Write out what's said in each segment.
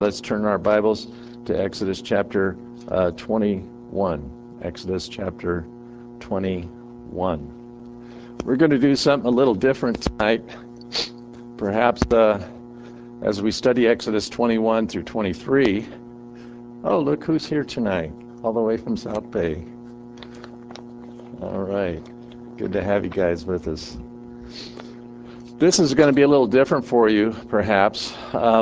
Let's turn our Bibles to Exodus chapter 21. Exodus chapter 21. We're going to do something a little different tonight. Perhaps as we study Exodus 21 through 23. Oh, look who's here tonight, all the way from South Bay. All right. Good to have you guys with us. This is going to be a little different for you, perhaps.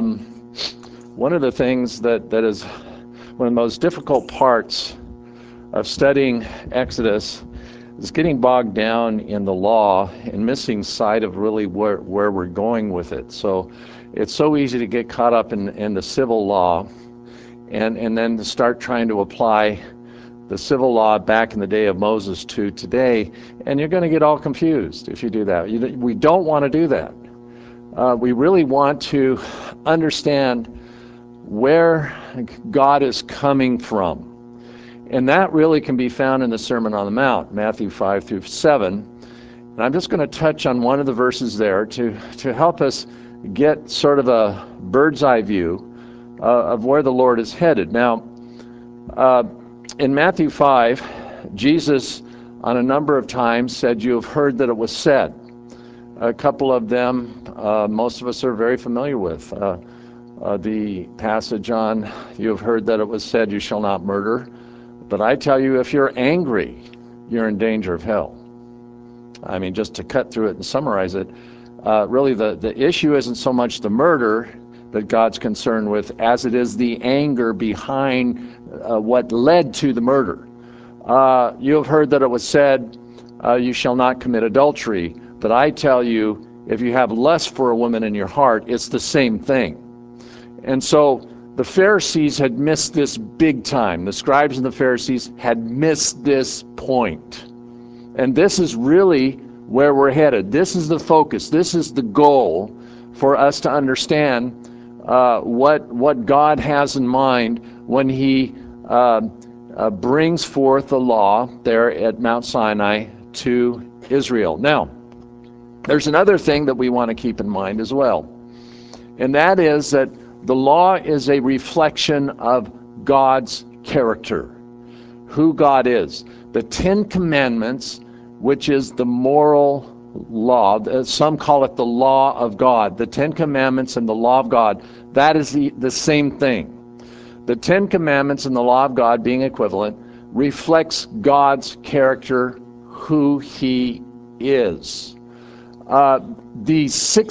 One of the things that is one of the most difficult parts of studying Exodus is getting bogged down in the law and missing sight of really where we're going with it. So it's so easy to get caught up in the civil law and then to start trying to apply the civil law back in the day of Moses to today, and you're going to get all confused if you do that. We don't want to do that. We really want to understand where God is coming from. And that really can be found in the Sermon on the Mount, Matthew 5 through 7. And I'm just going to touch on one of the verses there to help us get sort of a bird's eye view of where the Lord is headed. Now, in Matthew 5, Jesus on a number of times said, "You have heard that it was said." A couple of them, most of us are very familiar with. The passage on, "You have heard that it was said, you shall not murder. But I tell you, if you're angry, you're in danger of hell." I mean, just to cut through it and summarize it, really the issue isn't so much the murder that God's concerned with as it is the anger behind what led to the murder. You have heard that it was said, you shall not commit adultery. But I tell you, if you have lust for a woman in your heart, it's the same thing. And so the Pharisees had missed this big time. The scribes and the Pharisees had missed this point. And this is really where we're headed. This is the focus. This is the goal for us to understand what God has in mind when he brings forth the law there at Mount Sinai to Israel. Now, there's another thing that we want to keep in mind as well. And that is that the law is a reflection of God's character, who God is. The Ten Commandments, which is the moral law, some call it the law of God. The Ten Commandments and the law of God, that is the same thing. The Ten Commandments and the law of God, being equivalent, reflects God's character, who he is. The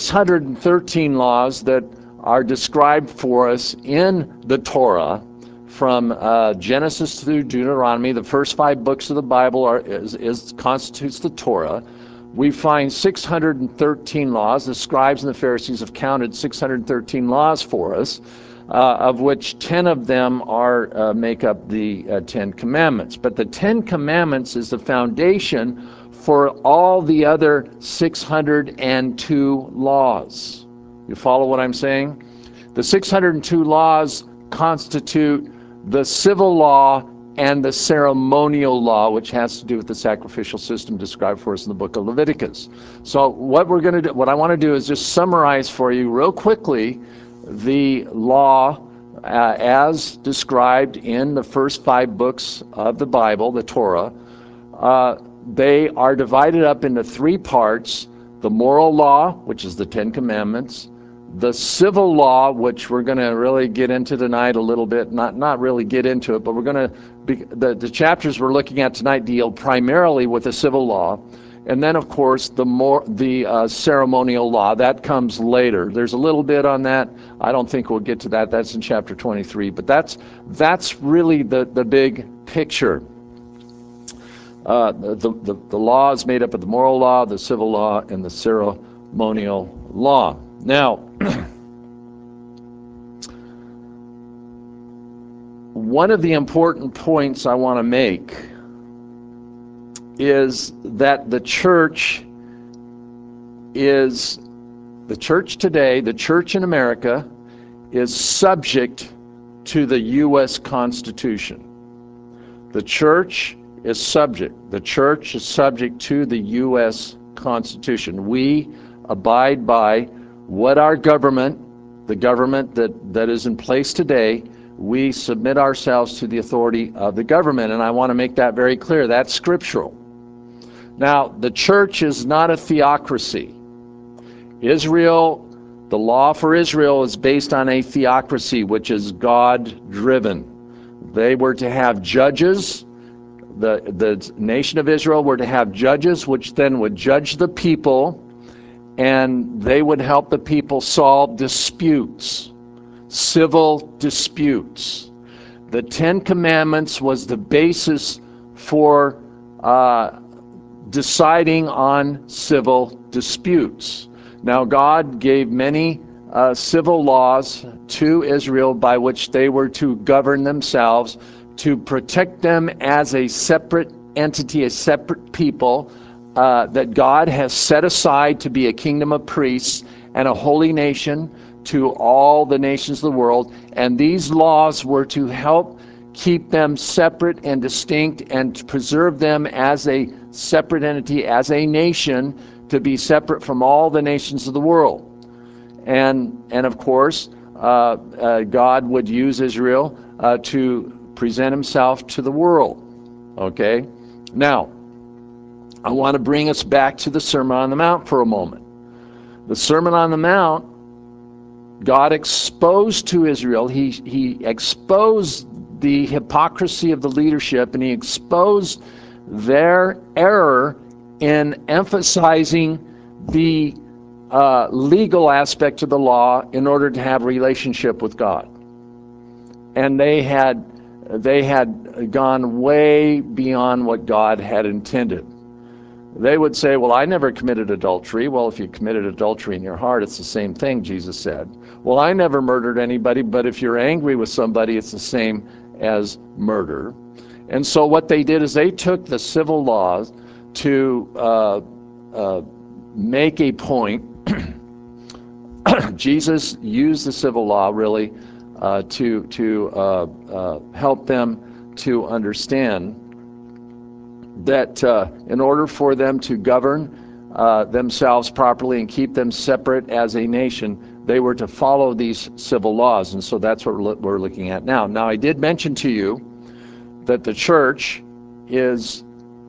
613 laws that are described for us in the Torah, from Genesis through Deuteronomy, the first 5 books of the Bible constitutes the Torah. We find 613 laws. The scribes and the Pharisees have counted 613 laws for us, of which 10 of them make up the 10 Commandments. But the 10 Commandments is the foundation for all the other 602 laws. You follow what I'm saying? The 602 laws constitute the civil law and the ceremonial law, which has to do with the sacrificial system described for us in the book of Leviticus. So what I want to do is just summarize for you real quickly the law as described in the first 5 books of the Bible, the Torah. They are divided up into 3 parts: the moral law, which is the 10 Commandments; the civil law, which we're going to really get into tonight a little bit, not really get into it, but we're going to the chapters we're looking at tonight deal primarily with the civil law. And then, of course, the ceremonial law, that comes later. There's a little bit on that. I don't think we'll get to that. That's in chapter 23. But that's really the big picture. The law is made up of the moral law, the civil law, and the ceremonial law. Now, one of the important points I want to make is that the church today, the church in America, is subject to the U.S. Constitution. The church is subject to the U.S. Constitution. We abide by what our government the government that is in place today, we submit ourselves to the authority of the government. And I want to make that very clear. That's scriptural. Now, the church is not a theocracy. Israel, the law for Israel is based on a theocracy, which is God-driven. They were to have judges. The nation of Israel were to have judges, which then would judge the people, and they would help the people solve disputes, civil disputes. The Ten Commandments was the basis for deciding on civil disputes. Now, God gave many civil laws to Israel by which they were to govern themselves, to protect them as a separate entity, a separate people that God has set aside to be a kingdom of priests and a holy nation to all the nations of the world. And these laws were to help keep them separate and distinct and to preserve them as a separate entity, as a nation, to be separate from all the nations of the world. And of course, God would use Israel to present himself to the world. Okay? Now, I want to bring us back to the Sermon on the Mount for a moment. The Sermon on the Mount, God exposed to Israel, he exposed the hypocrisy of the leadership, and he exposed their error in emphasizing the legal aspect of the law in order to have a relationship with God. And they had gone way beyond what God had intended. They would say, well, I never committed adultery. Well, if you committed adultery in your heart, it's the same thing, Jesus said. Well, I never murdered anybody, but if you're angry with somebody, it's the same as murder. And so what they did is they took the civil laws to make a point. Jesus used the civil law really to help them to understand that in order for them to govern themselves properly and keep them separate as a nation, they were to follow these civil laws. And so that's what we're looking at now. Now, I did mention to you that the church is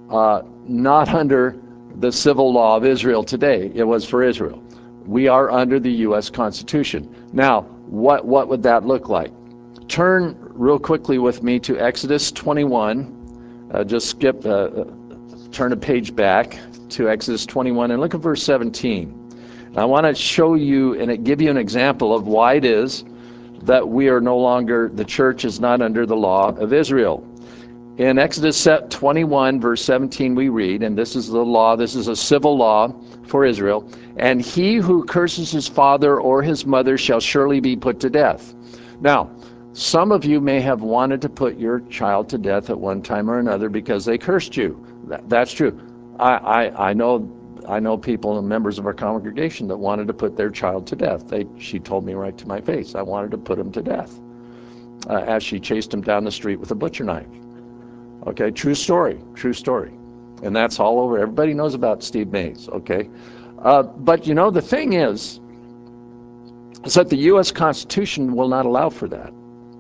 not under the civil law of Israel today. It was for Israel. We are under the U.S. Constitution. Now, what would that look like? Turn real quickly with me to Exodus 21. Just skip, turn a page back to Exodus 21 and look at verse 17. I want to show you and give you an example of why it is that we are no longer, the church is not under the law of Israel. In Exodus 21, verse 17, we read, and this is the law, this is a civil law for Israel, and he who curses his father or his mother shall surely be put to death. Now, some of you may have wanted to put your child to death at one time or another because they cursed you. That's true. I know people and members of our congregation that wanted to put their child to death. She told me right to my face, I wanted to put him to death as she chased him down the street with a butcher knife. Okay, true story. And that's all over. Everybody knows about Steve Mays, okay? But you know, the thing is that the U.S. Constitution will not allow for that.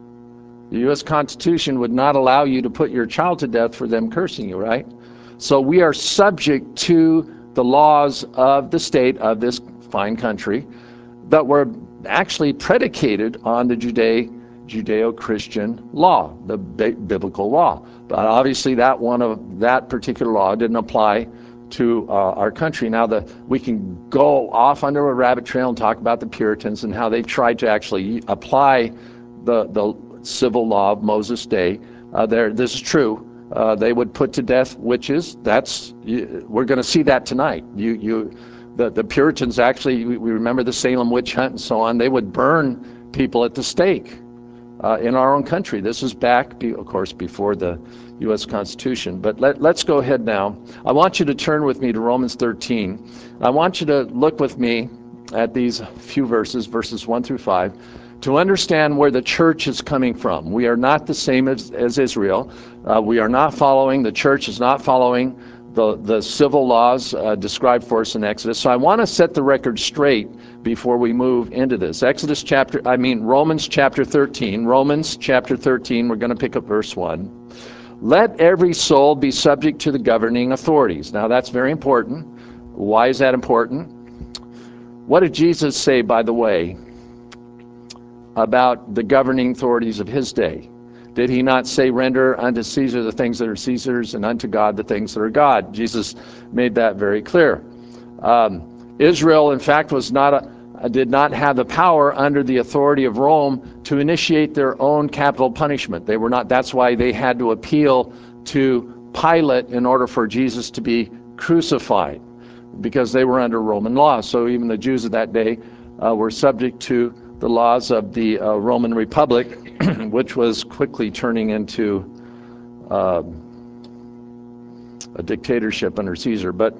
The U.S. Constitution would not allow you to put your child to death for them cursing you, right? So we are subject to the laws of the state of this fine country that were actually predicated on the Judeo-Christian law, the biblical law. But obviously that particular law didn't apply to our country. Now we can go off under a rabbit trail and talk about the Puritans and how they tried to actually apply the civil law of Moses' day. This is true. They would put to death witches. We're going to see that tonight. The Puritans actually, we remember the Salem witch hunt and so on. They would burn people at the stake in our own country. This is back, of course, before the U.S. Constitution. But let's go ahead now. I want you to turn with me to Romans 13. I want you to look with me at these few verses 1 through 5, to understand where the church is coming from. We are not the same as Israel. The church is not following the civil laws described for us in Exodus. So I want to set the record straight before we move into this. Romans chapter 13. Romans chapter 13, we're going to pick up verse 1. Let every soul be subject to the governing authorities. Now that's very important. Why is that important? What did Jesus say, by the way, about the governing authorities of his day? Did he not say, render unto Caesar the things that are Caesar's and unto God the things that are God? Jesus made that very clear. Israel, in fact, did not have the power under the authority of Rome to initiate their own capital punishment. They were not. That's why they had to appeal to Pilate in order for Jesus to be crucified, because they were under Roman law. So even the Jews of that day were subject to the laws of the Roman Republic, which was quickly turning into a dictatorship under Caesar. But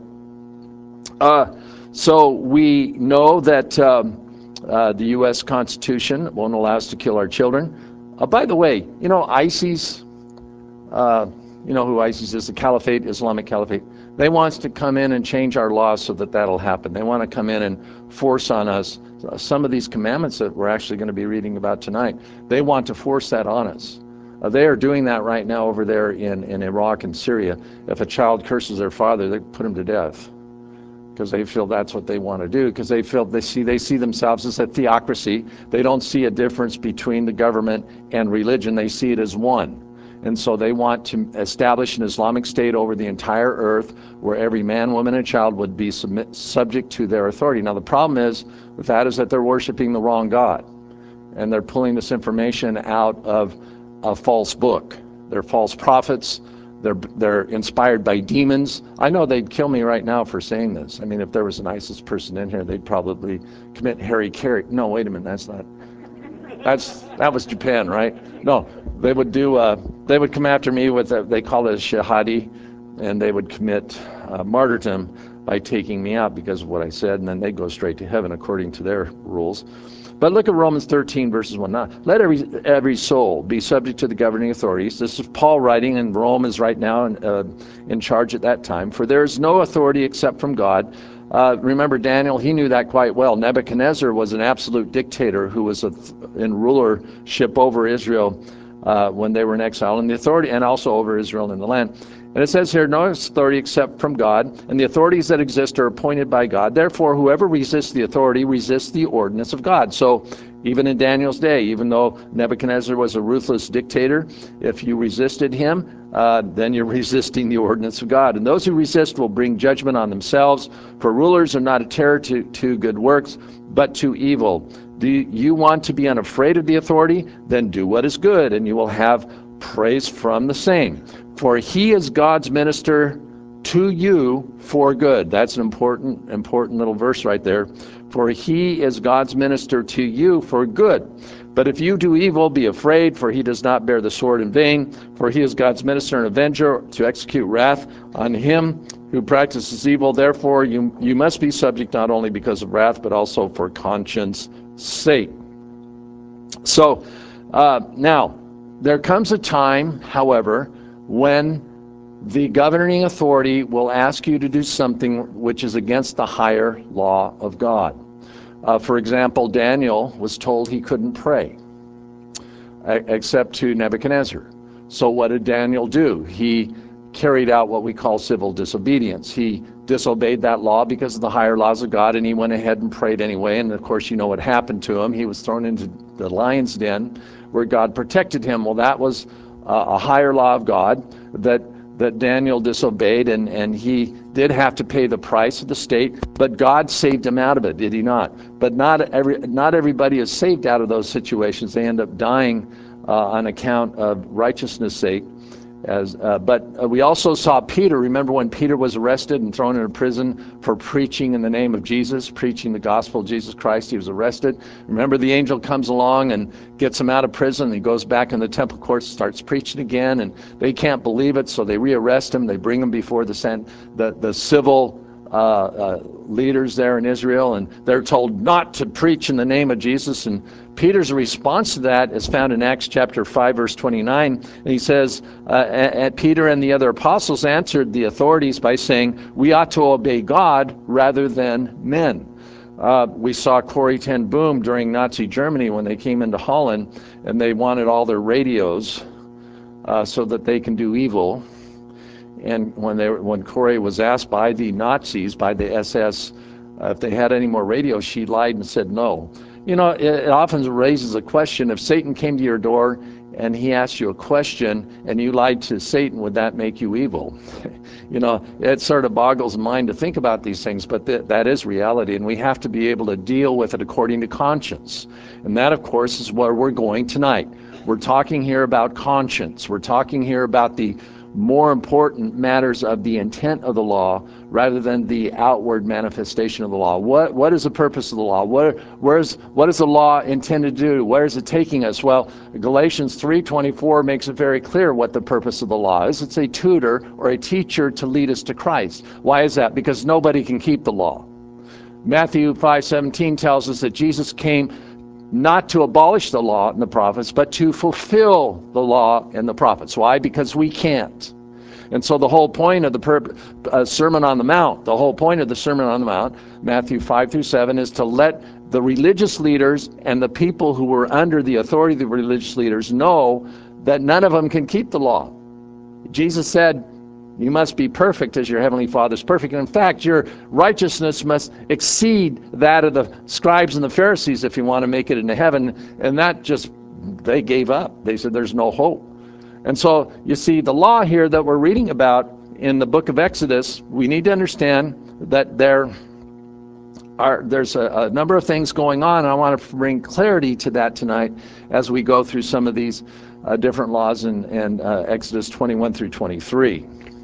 so we know that the U.S. Constitution won't allow us to kill our children. By the way, ISIS, you know who ISIS is, the Caliphate, Islamic Caliphate. They want to come in and change our laws so that that'll happen. They want to come in and force on us some of these commandments that we're actually going to be reading about tonight. They want to force that on us. They are doing that right now over there in Iraq and Syria. If a child curses their father, they put him to death, because they feel that's what they want to do, because they feel they see themselves as a theocracy. They don't see a difference between the government and religion. They see it as one. And so they want to establish an Islamic State over the entire earth, where every man, woman, and child would be subject to their authority. Now the problem is with that is that they're worshiping the wrong God, and they're pulling this information out of a false book. They're false prophets. They're inspired by demons. I know they'd kill me right now for saying this. I mean, if there was an ISIS person in here, they'd probably commit Harry-Carry. No, wait a minute, that was Japan, right? No, they would come after me with they call it a shahadi, and they would commit martyrdom by taking me out because of what I said, and then they'd go straight to heaven according to their rules. But look at Romans 13, verses 1. Now, let every soul be subject to the governing authorities. This is Paul writing, and Rome is right now in charge at that time. For there is no authority except from God. Remember Daniel, he knew that quite well. Nebuchadnezzar was an absolute dictator who was in rulership over Israel when they were in exile, and the authority, and also over Israel in the land. And it says here, no authority except from God, and the authorities that exist are appointed by God. Therefore, whoever resists the authority resists the ordinance of God. So even in Daniel's day, even though Nebuchadnezzar was a ruthless dictator, if you resisted him, then you're resisting the ordinance of God. And those who resist will bring judgment on themselves, for rulers are not a terror to good works, but to evil. Do you want to be unafraid of the authority? Then do what is good, and you will have praise from the same. For he is God's minister to you for good. That's an important little verse right there. For he is God's minister to you for good. But if you do evil, be afraid, for he does not bear the sword in vain. For he is God's minister and avenger to execute wrath on him who practices evil. Therefore, you must be subject not only because of wrath, but also for conscience sake. So now, there comes a time, however, when the governing authority will ask you to do something which is against the higher law of God. For example, Daniel was told he couldn't pray except to Nebuchadnezzar. So what did Daniel do? He carried out what we call civil disobedience. He disobeyed that law because of the higher laws of God, and he went ahead and prayed anyway. And of course, you know what happened to him. He was thrown into the lion's den where God protected him. Well, that was a higher law of God that Daniel disobeyed, and he did have to pay the price of the state, but God saved him out of it, did he not? But not everybody is saved out of those situations. They end up dying on account of righteousness' sake. But we also saw Peter. Remember when Peter was arrested and thrown into prison for preaching in the name of Jesus, preaching the gospel of Jesus Christ? He was arrested. Remember, the angel comes along and gets him out of prison. He goes back in the temple courts, starts preaching again, and they can't believe it, so they rearrest him. They bring him before the civil leaders there in Israel, and they're told not to preach in the name of Jesus. And Peter's response to that is found in Acts chapter 5, verse 29. And he says, Peter and the other apostles answered the authorities by saying, we ought to obey God rather than men. We saw Corrie ten Boom during Nazi Germany when they came into Holland, and they wanted all their radios so that they can do evil. And when Corrie was asked by the Nazis, by the SS, if they had any more radios, she lied and said no. You know, it often raises a question: if Satan came to your door and he asked you a question and you lied to Satan, would that make you evil? You know, it sort of boggles the mind to think about these things, but that is reality, and we have to be able to deal with it according to conscience. And that, of course, is where we're going tonight. We're talking here about conscience. We're talking here about the more important matters of the intent of the law rather than the outward manifestation of the law. What is the purpose of the law? What is the law intended to do? Where is it taking us? Well, Galatians 3:24 makes it very clear what the purpose of the law is. It's a tutor or a teacher to lead us to Christ. Why is that? Because nobody can keep the law. Matthew 5:17 tells us that Jesus came not to abolish the law and the prophets, but to fulfill the law and the prophets. Why? Because we can't. And so the whole point of the Sermon on the Mount, Matthew 5-7, is to let the religious leaders and the people who were under the authority of the religious leaders know that none of them can keep the law. Jesus said, you must be perfect as your heavenly Father is perfect. And in fact, your righteousness must exceed that of the scribes and the Pharisees if you want to make it into heaven. And that just, they gave up. They said there's no hope. And so you see, the law here that we're reading about in the book of Exodus, we need to understand that there's a number of things going on, and I want to bring clarity to that tonight as we go through some of these different laws in Exodus 21 through 23.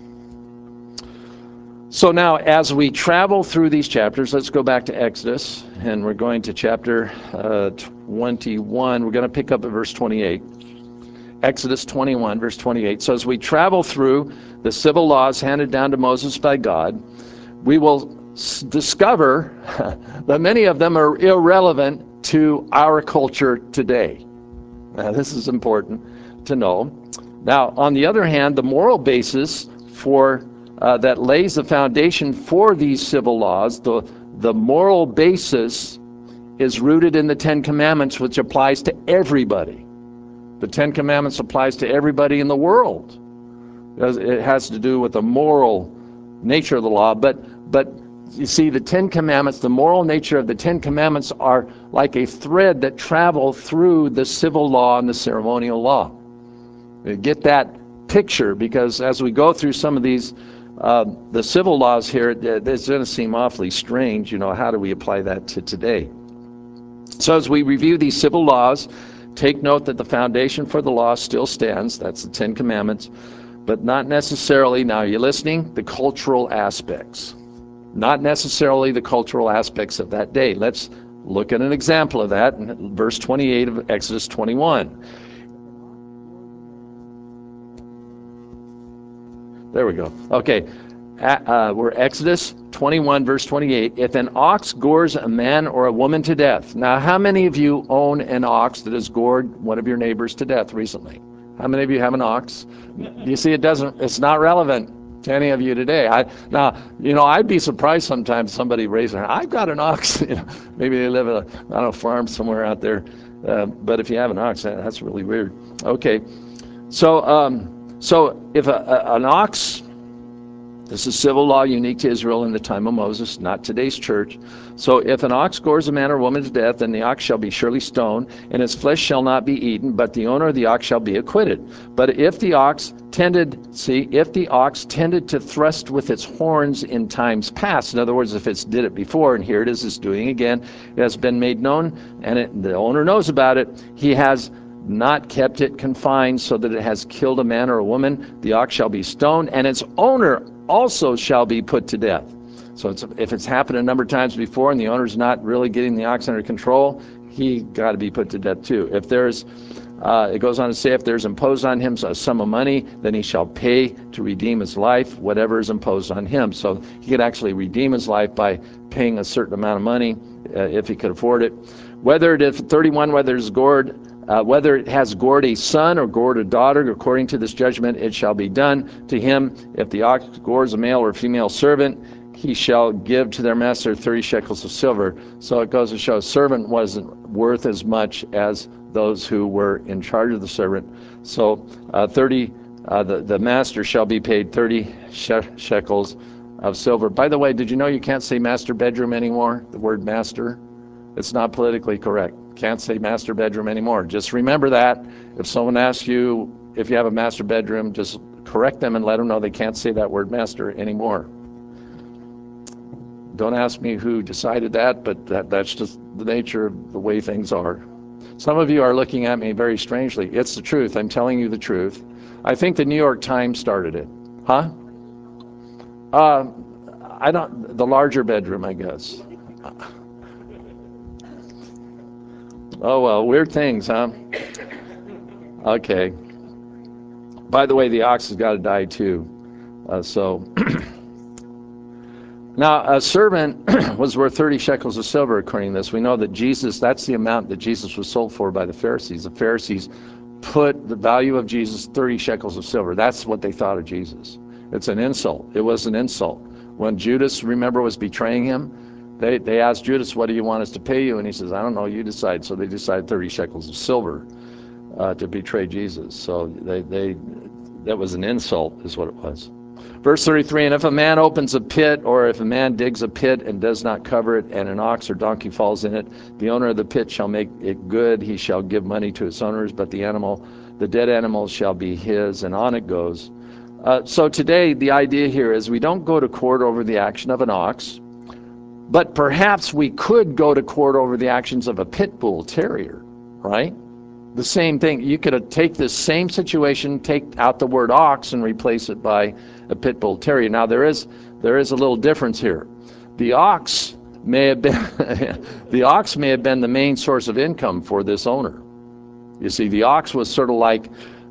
So now, as we travel through these chapters, let's go back to Exodus, and we're going to chapter 21. We're going to pick up at verse 28. Exodus 21, verse 28. So as we travel through the civil laws handed down to Moses by God, we will discover that many of them are irrelevant to our culture today. Now, this is important to know. Now, on the other hand, the moral basis for that lays the foundation for these civil laws, the moral basis is rooted in the Ten Commandments, which applies to everybody. The Ten Commandments applies to everybody in the world. It has to do with the moral nature of the law, but you see, the Ten Commandments, the moral nature of the Ten Commandments are like a thread that travel through the civil law and the ceremonial law. Get that picture, because as we go through some of these the civil laws here, it's going to seem awfully strange. You know, how do we apply that to today? So as we review these civil laws, take note that the foundation for the law still stands. That's the Ten Commandments, but not necessarily, now are you listening? The cultural aspects. Not necessarily the cultural aspects of that day. Let's look at an example of that in verse 28 of Exodus 21. There we go. Okay, we're Exodus 21, verse 28. If an ox gores a man or a woman to death. Now, how many of you own an ox that has gored one of your neighbors to death recently? How many of you have an ox? You see, it's not relevant to any of you today. I'd be surprised sometimes somebody raises their hand. I've got an ox. Maybe they live on a farm somewhere out there. But if you have an ox, that's really weird. Okay, so if an ox, this is civil law unique to Israel in the time of Moses, not today's church. So if an ox gores a man or woman to death, then the ox shall be surely stoned, and its flesh shall not be eaten, but the owner of the ox shall be acquitted. But if the ox tended to thrust with its horns in times past, in other words, if it did it before, and here it is, it's doing again, it has been made known, and the owner knows about it, he has not kept it confined so that it has killed a man or a woman, the ox shall be stoned, and its owner also shall be put to death. So if it's happened a number of times before and the owner's not really getting the ox under control, he got to be put to death too. If there's, it goes on to say, if there's imposed on him a sum of money, then he shall pay to redeem his life, whatever is imposed on him. So he could actually redeem his life by paying a certain amount of money if he could afford it. Whether it is 31, whether it has gored a son or gored a daughter, according to this judgment, it shall be done to him. If the ox gores a male or female servant, he shall give to their master 30 shekels of silver. So it goes to show a servant wasn't worth as much as those who were in charge of the servant. So the master shall be paid 30 shekels of silver. By the way, did you know you can't say master bedroom anymore? The word master, it's not politically correct. Can't say master bedroom anymore. Just remember that. If someone asks you if you have a master bedroom, just correct them and let them know they can't say that word master anymore. Don't ask me who decided that, but that's just the nature of the way things are. Some of you are looking at me very strangely. It's the truth. I'm telling you the truth. I think the New York Times started it. Huh? I don't, the larger bedroom, I guess. Oh, well, weird things, huh? Okay. By the way, the ox has got to die too. Now, a servant was worth 30 shekels of silver, according to this. We know that Jesus, that's the amount that Jesus was sold for by the Pharisees. The Pharisees put the value of Jesus, 30 shekels of silver. That's what they thought of Jesus. It's an insult. It was an insult. When Judas, remember, was betraying him, they asked Judas, what do you want us to pay you? And he says, I don't know, you decide. So they decided 30 shekels of silver to betray Jesus. So that was an insult, is what it was. Verse 33, and if a man opens a pit, or if a man digs a pit and does not cover it, and an ox or donkey falls in it, the owner of the pit shall make it good. He shall give money to its owners, but the dead animal shall be his, and on it goes. So today, the idea here is we don't go to court over the action of an ox, but perhaps we could go to court over the actions of a pit bull terrier, right? The same thing. You could take this same situation, take out the word ox and replace it by a pit bull terrier. Now there is a little difference here. The ox may have been the main source of income for this owner. You see, the ox was sort of like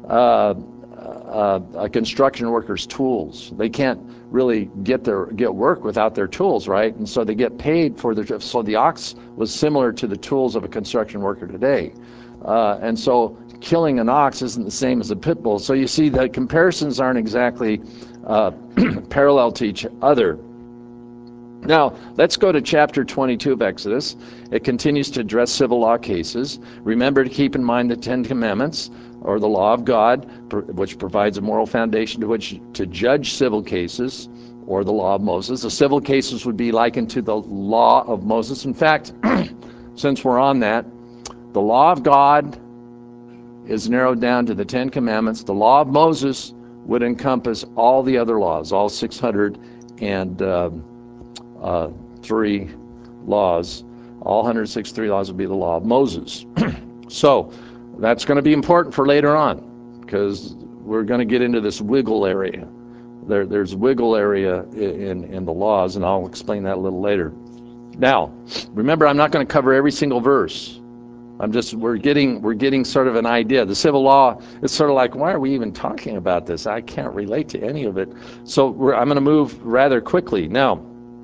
a construction worker's tools. They can't really get work without their tools, right? And so they get paid for their. So the ox was similar to the tools of a construction worker today. And so killing an ox isn't the same as a pit bull. So you see, the comparisons aren't exactly parallel to each other. Now, let's go to chapter 22 of Exodus. It continues to address civil law cases. Remember to keep in mind the Ten Commandments, or the law of God, which provides a moral foundation to which to judge civil cases, or the law of Moses. The civil cases would be likened to the law of Moses. In fact, since we're on that, the law of God is narrowed down to the Ten Commandments. The law of Moses would encompass all the other laws, all 603 laws. All 163 laws would be the law of Moses. So that's going to be important for later on, because we're going to get into this wiggle area. There's wiggle area in the laws, and I'll explain that a little later. Now, remember, I'm not going to cover every single verse. We're getting sort of an idea. The civil law is sort of like, why are we even talking about this? I can't relate to any of it. So I'm going to move rather quickly. Now,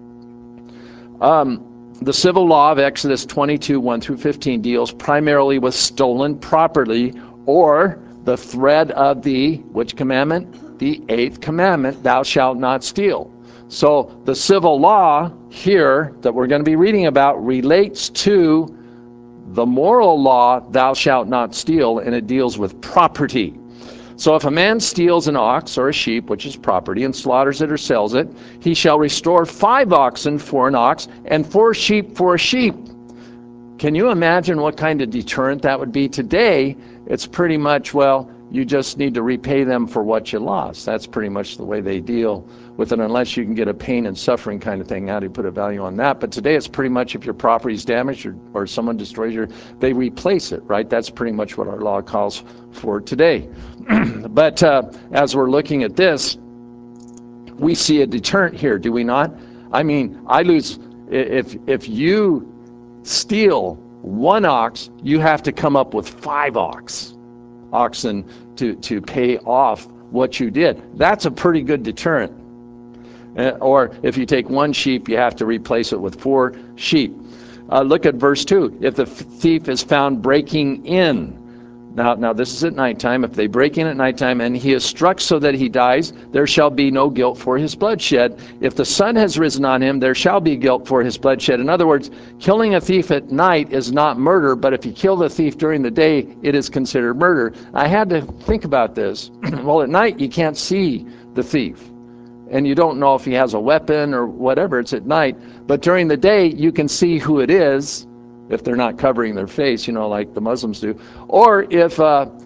the civil law of Exodus 22, 1 through 15 deals primarily with stolen property, or the thread of which commandment? The 8th commandment, thou shalt not steal. So the civil law here that we're going to be reading about relates to the moral law, thou shalt not steal, and it deals with property. So if a man steals an ox or a sheep, which is property, and slaughters it or sells it, he shall restore 5 oxen for an ox and 4 sheep for a sheep. Can you imagine what kind of deterrent that would be? Today, it's pretty much, well, you just need to repay them for what you lost. That's pretty much the way they deal with it, unless you can get a pain and suffering kind of thing. How do you put a value on that? But today, it's pretty much if your property is damaged or someone destroys they replace it, right? That's pretty much what our law calls for today. But as we're looking at this, we see a deterrent here, do we not? I mean, if you steal 1 ox, you have to come up with 5 oxen to pay off what you did. That's a pretty good deterrent. Or if you take 1 sheep, you have to replace it with 4 sheep. Look at verse 2. If the thief is found breaking in, Now this is at nighttime. If they break in at nighttime and he is struck so that he dies, there shall be no guilt for his bloodshed. If the sun has risen on him, there shall be guilt for his bloodshed. In other words, killing a thief at night is not murder, but if you kill the thief during the day, it is considered murder. I had to think about this. Well, at night you can't see the thief, and you don't know if he has a weapon or whatever. It's at night. But during the day, you can see who it is, if they're not covering their face, like the Muslims do. Or if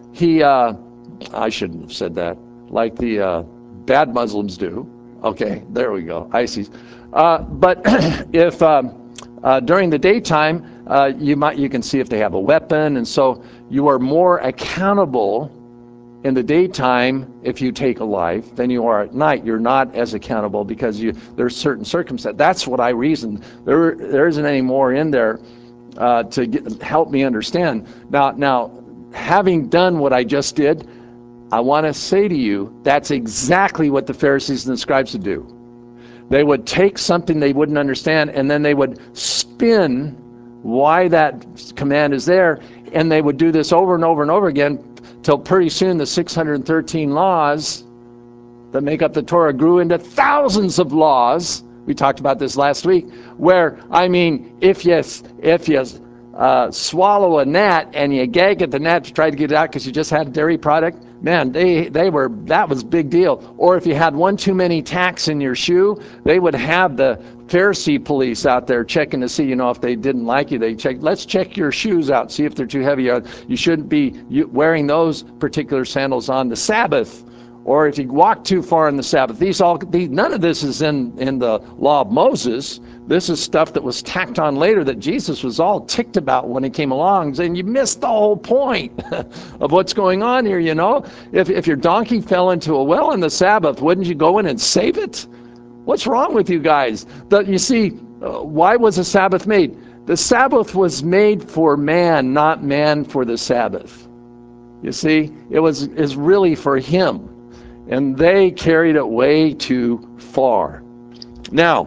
I shouldn't have said that, like the bad Muslims do. Okay, there we go, ISIS. But if during the daytime, you can see if they have a weapon, and so you are more accountable in the daytime if you take a life than you are at night. You're not as accountable because there's certain circumstances. That's what I reasoned. There isn't any more in there to help me understand. Now, having done what I just did, I want to say to you, that's exactly what the Pharisees and the scribes would do. They would take something they wouldn't understand, and then they would spin why that command is there, and they would do this over and over and over again till pretty soon the 613 laws that make up the Torah grew into thousands of laws. We talked about this last week, where, if you swallow a gnat and you gag at the gnat to try to get it out because you just had a dairy product, man, that was a big deal. Or if you had one too many tacks in your shoe, they would have the Pharisee police out there checking to see, if they didn't like you, they check, let's check your shoes out, see if they're too heavy. You shouldn't be wearing those particular sandals on the Sabbath. Or if you walk too far on the Sabbath. None of this is in the law of Moses. This is stuff that was tacked on later that Jesus was all ticked about when he came along, saying, you missed the whole point of what's going on here, If your donkey fell into a well on the Sabbath, wouldn't you go in and save it? What's wrong with you guys? You see, why was the Sabbath made? The Sabbath was made for man, not man for the Sabbath. You see, it's really for him. And they carried it way too far. Now,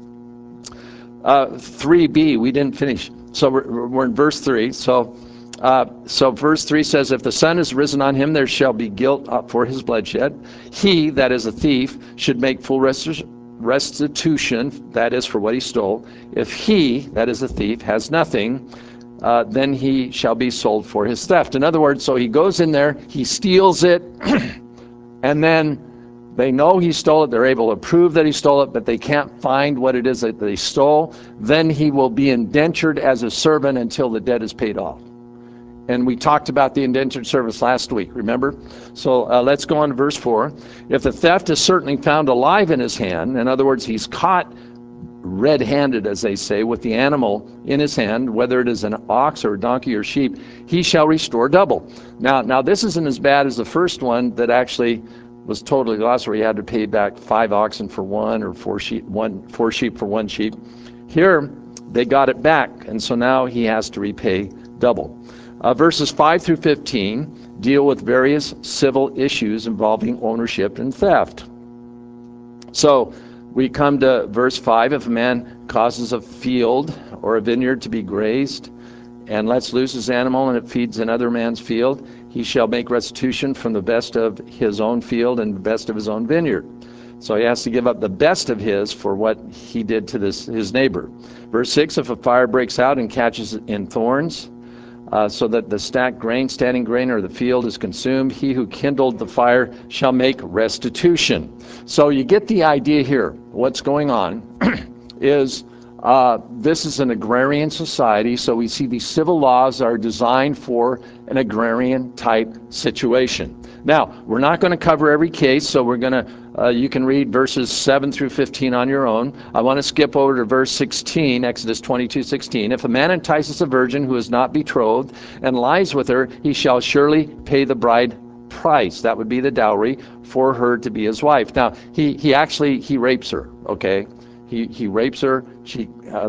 3b, we didn't finish. So we're in verse 3. So verse 3 says, if the sun is risen on him, there shall be guilt for his bloodshed. He, that is a thief, should make full restitution, that is for what he stole. If he, that is a thief, has nothing, then he shall be sold for his theft. In other words, so he goes in there, he steals it, and then they know he stole it. They're able to prove that he stole it, but they can't find what it is that they stole. Then he will be indentured as a servant until the debt is paid off. And we talked about the indentured service last week, remember? So let's go on to verse 4. If the theft is certainly found alive in his hand, in other words, he's caught red-handed, as they say, with the animal in his hand, whether it is an ox or a donkey or sheep, he shall restore double. Now this isn't as bad as the first one that actually was totally lost, where he had to pay back 5 oxen for one, or 4 sheep for 1 sheep. Here, they got it back, and so now he has to repay double. Verses 5 through 15 deal with various civil issues involving ownership and theft. So we come to verse 5. If a man causes a field or a vineyard to be grazed and lets loose his animal and it feeds another man's field, he shall make restitution from the best of his own field and the best of his own vineyard. So he has to give up the best of his for what he did to his neighbor. Verse 6, if a fire breaks out and catches in thorns, so that the standing grain or the field is consumed, he who kindled the fire shall make restitution. So you get the idea here. What's going on is this is an agrarian society, so we see these civil laws are designed for an agrarian type situation. Now, we're not going to cover every case, so we're going to, you can read verses 7 through 15 on your own. I want to skip over to verse 16, Exodus 22:16. If a man entices a virgin who is not betrothed and lies with her, he shall surely pay the bride price. That would be the dowry for her to be his wife. Now, he rapes her, okay? He rapes her, she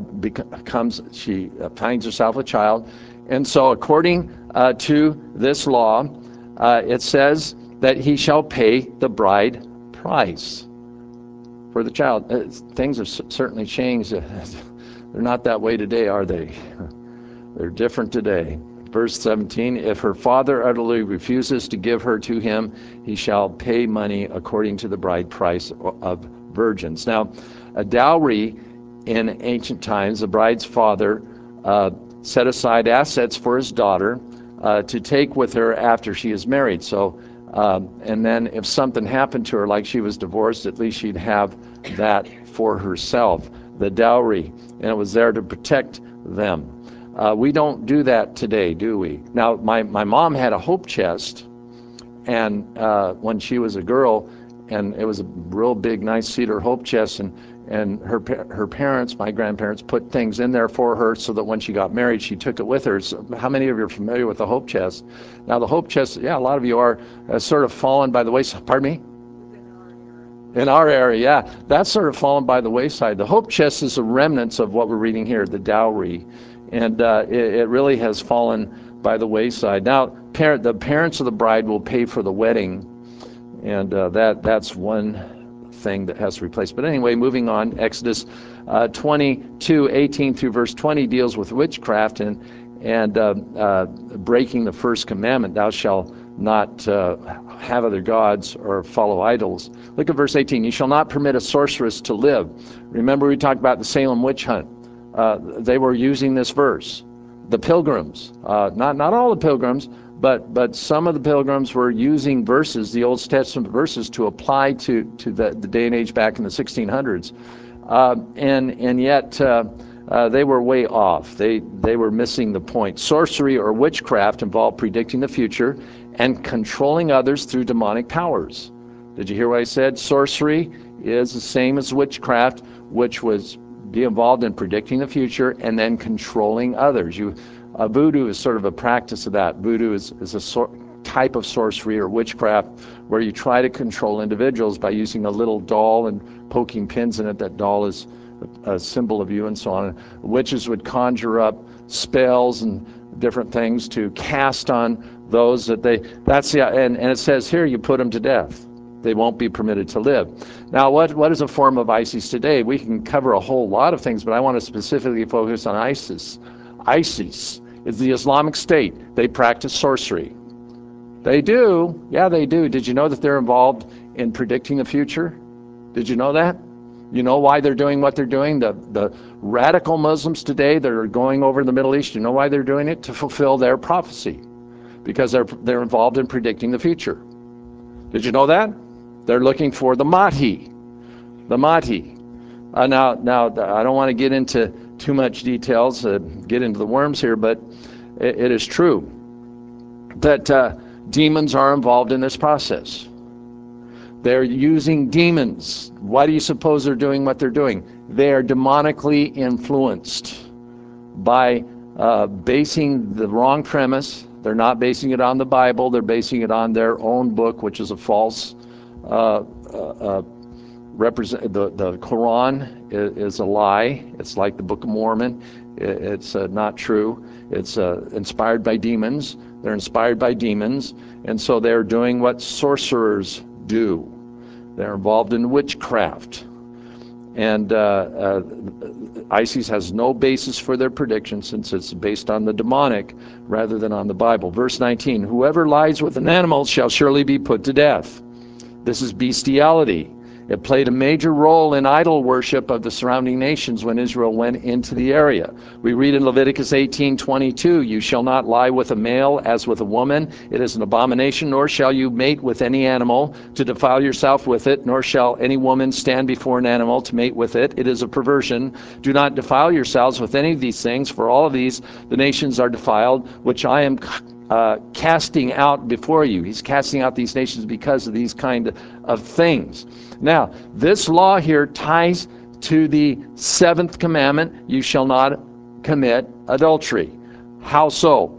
finds herself a child. And so according to this law, it says that he shall pay the bride price for the child. Things have certainly changed. They're not that way today, are they? They're different today. Verse 17, if her father utterly refuses to give her to him, he shall pay money according to the bride price of virgins. Now, a dowry in ancient times, the bride's father set aside assets for his daughter to take with her after she is married. So, and then if something happened to her, like she was divorced, at least she'd have that for herself, the dowry, and it was there to protect them. We don't do that today, do we? Now, my mom had a hope chest, and when she was a girl, and it was a real big, nice cedar hope chest, and her parents, my grandparents, put things in there for her so that when she got married, she took it with her. So how many of you are familiar with the hope chest? Now, the hope chest, yeah, a lot of you are, sort of fallen by the wayside. Pardon me? In our area, yeah. That's sort of fallen by the wayside. The hope chest is the remnants of what we're reading here, the dowry. And it really has fallen by the wayside. Now, the parents of the bride will pay for the wedding, and that's one thing that has to replace. But anyway, moving on, Exodus 22:18 through verse 20 deals with witchcraft and breaking the first commandment, thou shalt not have other gods or follow idols. Look at verse 18, you shall not permit a sorceress to live. Remember we talked about the Salem witch hunt. They were using this verse. The pilgrims, not all the pilgrims, but some of the pilgrims were using verses, the Old Testament verses, to apply to the day and age back in the 1600s. And yet they were way off. They were missing the point. Sorcery or witchcraft involved predicting the future and controlling others through demonic powers. Did you hear what I said? Sorcery is the same as witchcraft, which was be involved in predicting the future and then controlling others. Voodoo is sort of a practice of that. Voodoo is a type of sorcery or witchcraft where you try to control individuals by using a little doll and poking pins in it. That doll is a symbol of you and so on. Witches would conjure up spells and different things to cast on those and it says here, you put them to death. They won't be permitted to live. Now, what is a form of ISIS today? We can cover a whole lot of things, but I want to specifically focus on ISIS. ISIS is the Islamic State. They practice sorcery. They do. Yeah, they do. Did you know that they're involved in predicting the future? Did you know that? You know why they're doing what they're doing? The radical Muslims today that are going over in the Middle East, you know why they're doing it? To fulfill their prophecy. Because they're involved in predicting the future. Did you know that? They're looking for the Mahdi. The Mahdi. Now, I don't want to get into too much details, get into the worms here, but it is true that demons are involved in this process. They're using demons. Why do you suppose they're doing what they're doing? They are demonically influenced by basing the wrong premise. They're not basing it on the Bible. They're basing it on their own book, which is a false represent. The Quran is a lie. It's like the Book of Mormon. It's not true. It's inspired by demons. They're inspired by demons, and so they're doing what sorcerers do. They're involved in witchcraft. And ISIS has no basis for their prediction since it's based on the demonic rather than on the Bible. Verse 19, whoever lies with an animal shall surely be put to death. This is bestiality. It played a major role in idol worship of the surrounding nations when Israel went into the area. We read in Leviticus 18:22, you shall not lie with a male as with a woman. It is an abomination, nor shall you mate with any animal to defile yourself with it, nor shall any woman stand before an animal to mate with it. It is a perversion. Do not defile yourselves with any of these things, for all of these the nations are defiled, which I am casting out before you. He's casting out these nations because of these kind of things. Now, this law here ties to the 7th commandment, you shall not commit adultery. How so?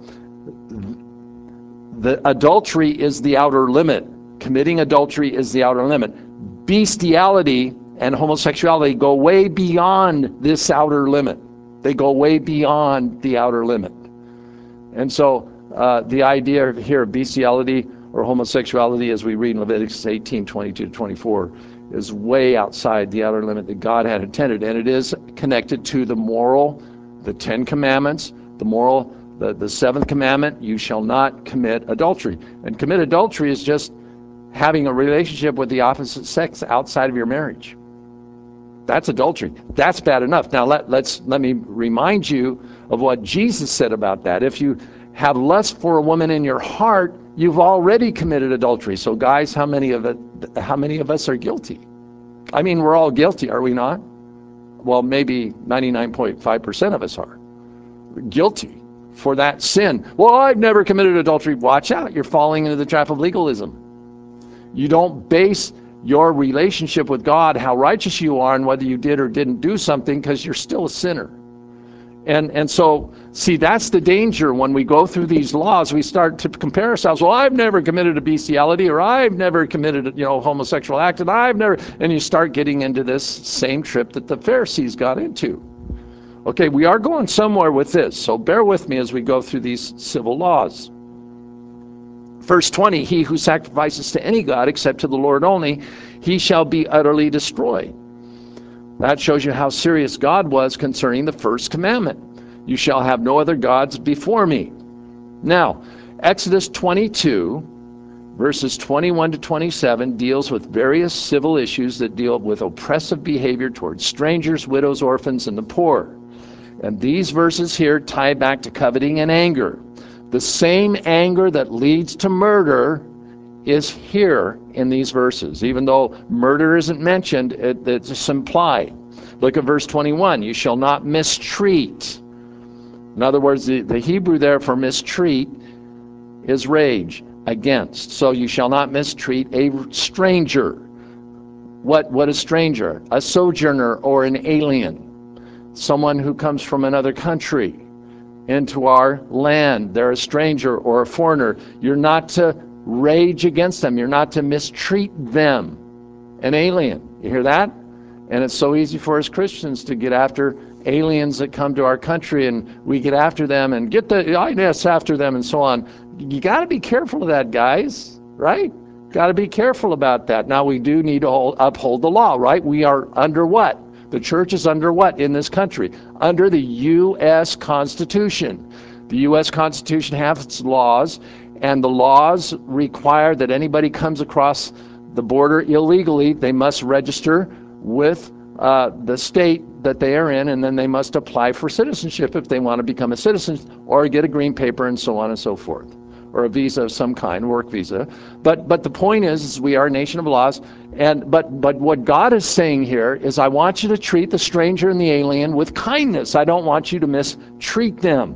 The adultery is the outer limit. Committing adultery is the outer limit. Bestiality and homosexuality go way beyond this outer limit. They go way beyond the outer limit. And so the idea here of bestiality or homosexuality, as we read in Leviticus 18:22-24, is way outside the outer limit that God had intended, and it is connected to the 10 commandments, the The seventh commandment, you shall not commit adultery. And commit adultery is just having a relationship with the opposite sex outside of your marriage. That's adultery. That's bad enough. Now let me remind you of what Jesus said about that. If you have lust for a woman in your heart, you've already committed adultery. So guys, how many of us are guilty? I mean, we're all guilty, are we not? Well, maybe 99.5% of us are guilty for that sin. Well, I've never committed adultery. Watch out, you're falling into the trap of legalism. You don't base your relationship with God, how righteous you are, and whether you did or didn't do something, because you're still a sinner. And so, see, that's the danger when we go through these laws. We start to compare ourselves. Well, I've never committed a bestiality, or I've never committed a homosexual act, and you start getting into this same trip that the Pharisees got into. Okay, we are going somewhere with this, so bear with me as we go through these civil laws. Verse 20, he who sacrifices to any god except to the Lord only, he shall be utterly destroyed. That shows you how serious God was concerning the first commandment. You shall have no other gods before me. Now, Exodus 22, verses 21 to 27 deals with various civil issues that deal with oppressive behavior towards strangers, widows, orphans, and the poor. And these verses here tie back to coveting and anger. The same anger that leads to murder is here in these verses. Even though murder isn't mentioned, it's implied. Look at verse 21. You shall not mistreat. In other words, the Hebrew there for mistreat is rage, against. So you shall not mistreat a stranger. What is stranger? A sojourner or an alien. Someone who comes from another country into our land. They're a stranger or a foreigner. You're not to rage against them. You're not to mistreat them. An alien. You hear that? And it's so easy for us Christians to get after aliens that come to our country, and we get after them and get the INS after them and so on. You got to be careful of that, guys, right? Got to be careful about that. Now, we do need to uphold the law, right? We are under what? The church is under what in this country? Under the U.S. Constitution. The U.S. Constitution has its laws, and the laws require that anybody comes across the border illegally, they must register with the state that they are in, and then they must apply for citizenship if they want to become a citizen, or get a green paper and so on and so forth, or a visa of some kind, work visa. But the point is we are a nation of laws. But what God is saying here is, I want you to treat the stranger and the alien with kindness. I don't want you to mistreat them.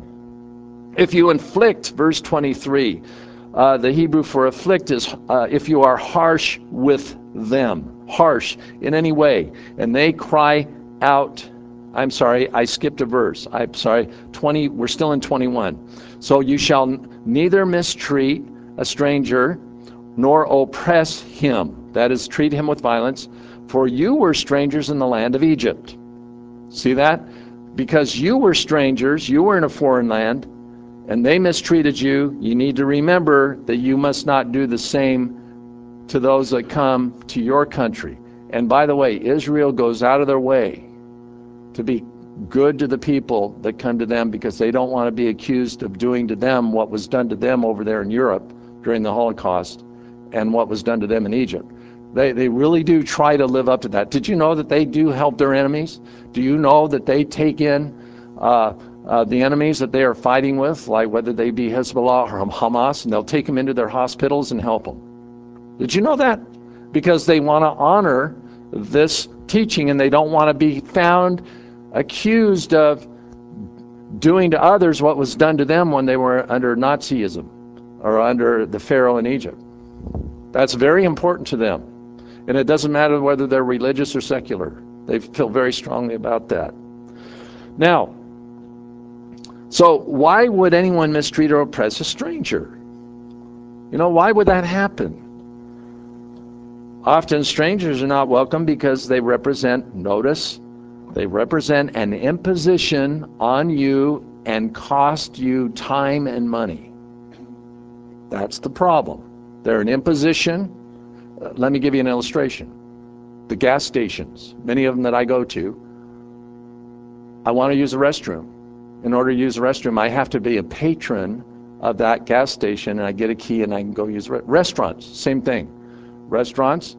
If you inflict, verse 23, the Hebrew for afflict is if you are harsh with them, harsh in any way, and they cry out. I'm sorry, I skipped a verse. I'm sorry, 20. We're still in 21. So you shall neither mistreat a stranger nor oppress him. That is, treat him with violence. For you were strangers in the land of Egypt. See that? Because you were strangers, you were in a foreign land, and they mistreated you. You need to remember that you must not do the same to those that come to your country. And by the way, Israel goes out of their way to be good to the people that come to them, because they don't want to be accused of doing to them what was done to them over there in Europe during the Holocaust and what was done to them in Egypt. They really do try to live up to that. Did you know that they do help their enemies? Do you know that they take in the enemies that they are fighting with, like whether they be Hezbollah or Hamas, and they'll take them into their hospitals and help them? Did you know that? Because they want to honor this teaching, and they don't want to be found accused of doing to others what was done to them when they were under Nazism or under the Pharaoh in Egypt. That's very important to them. And it doesn't matter whether they're religious or secular. They feel very strongly about that. Now, so why would anyone mistreat or oppress a stranger? You know, why would that happen? Often strangers are not welcome because they represent, notice, they represent an imposition on you and cost you time and money. That's the problem. They're an imposition. Let me give you an illustration. The gas stations, many of them that I go to, I want to use a restroom. in order to use the restroom, I have to be a patron of that gas station, and I get a key and I can go use restaurants. Same thing. Restaurants,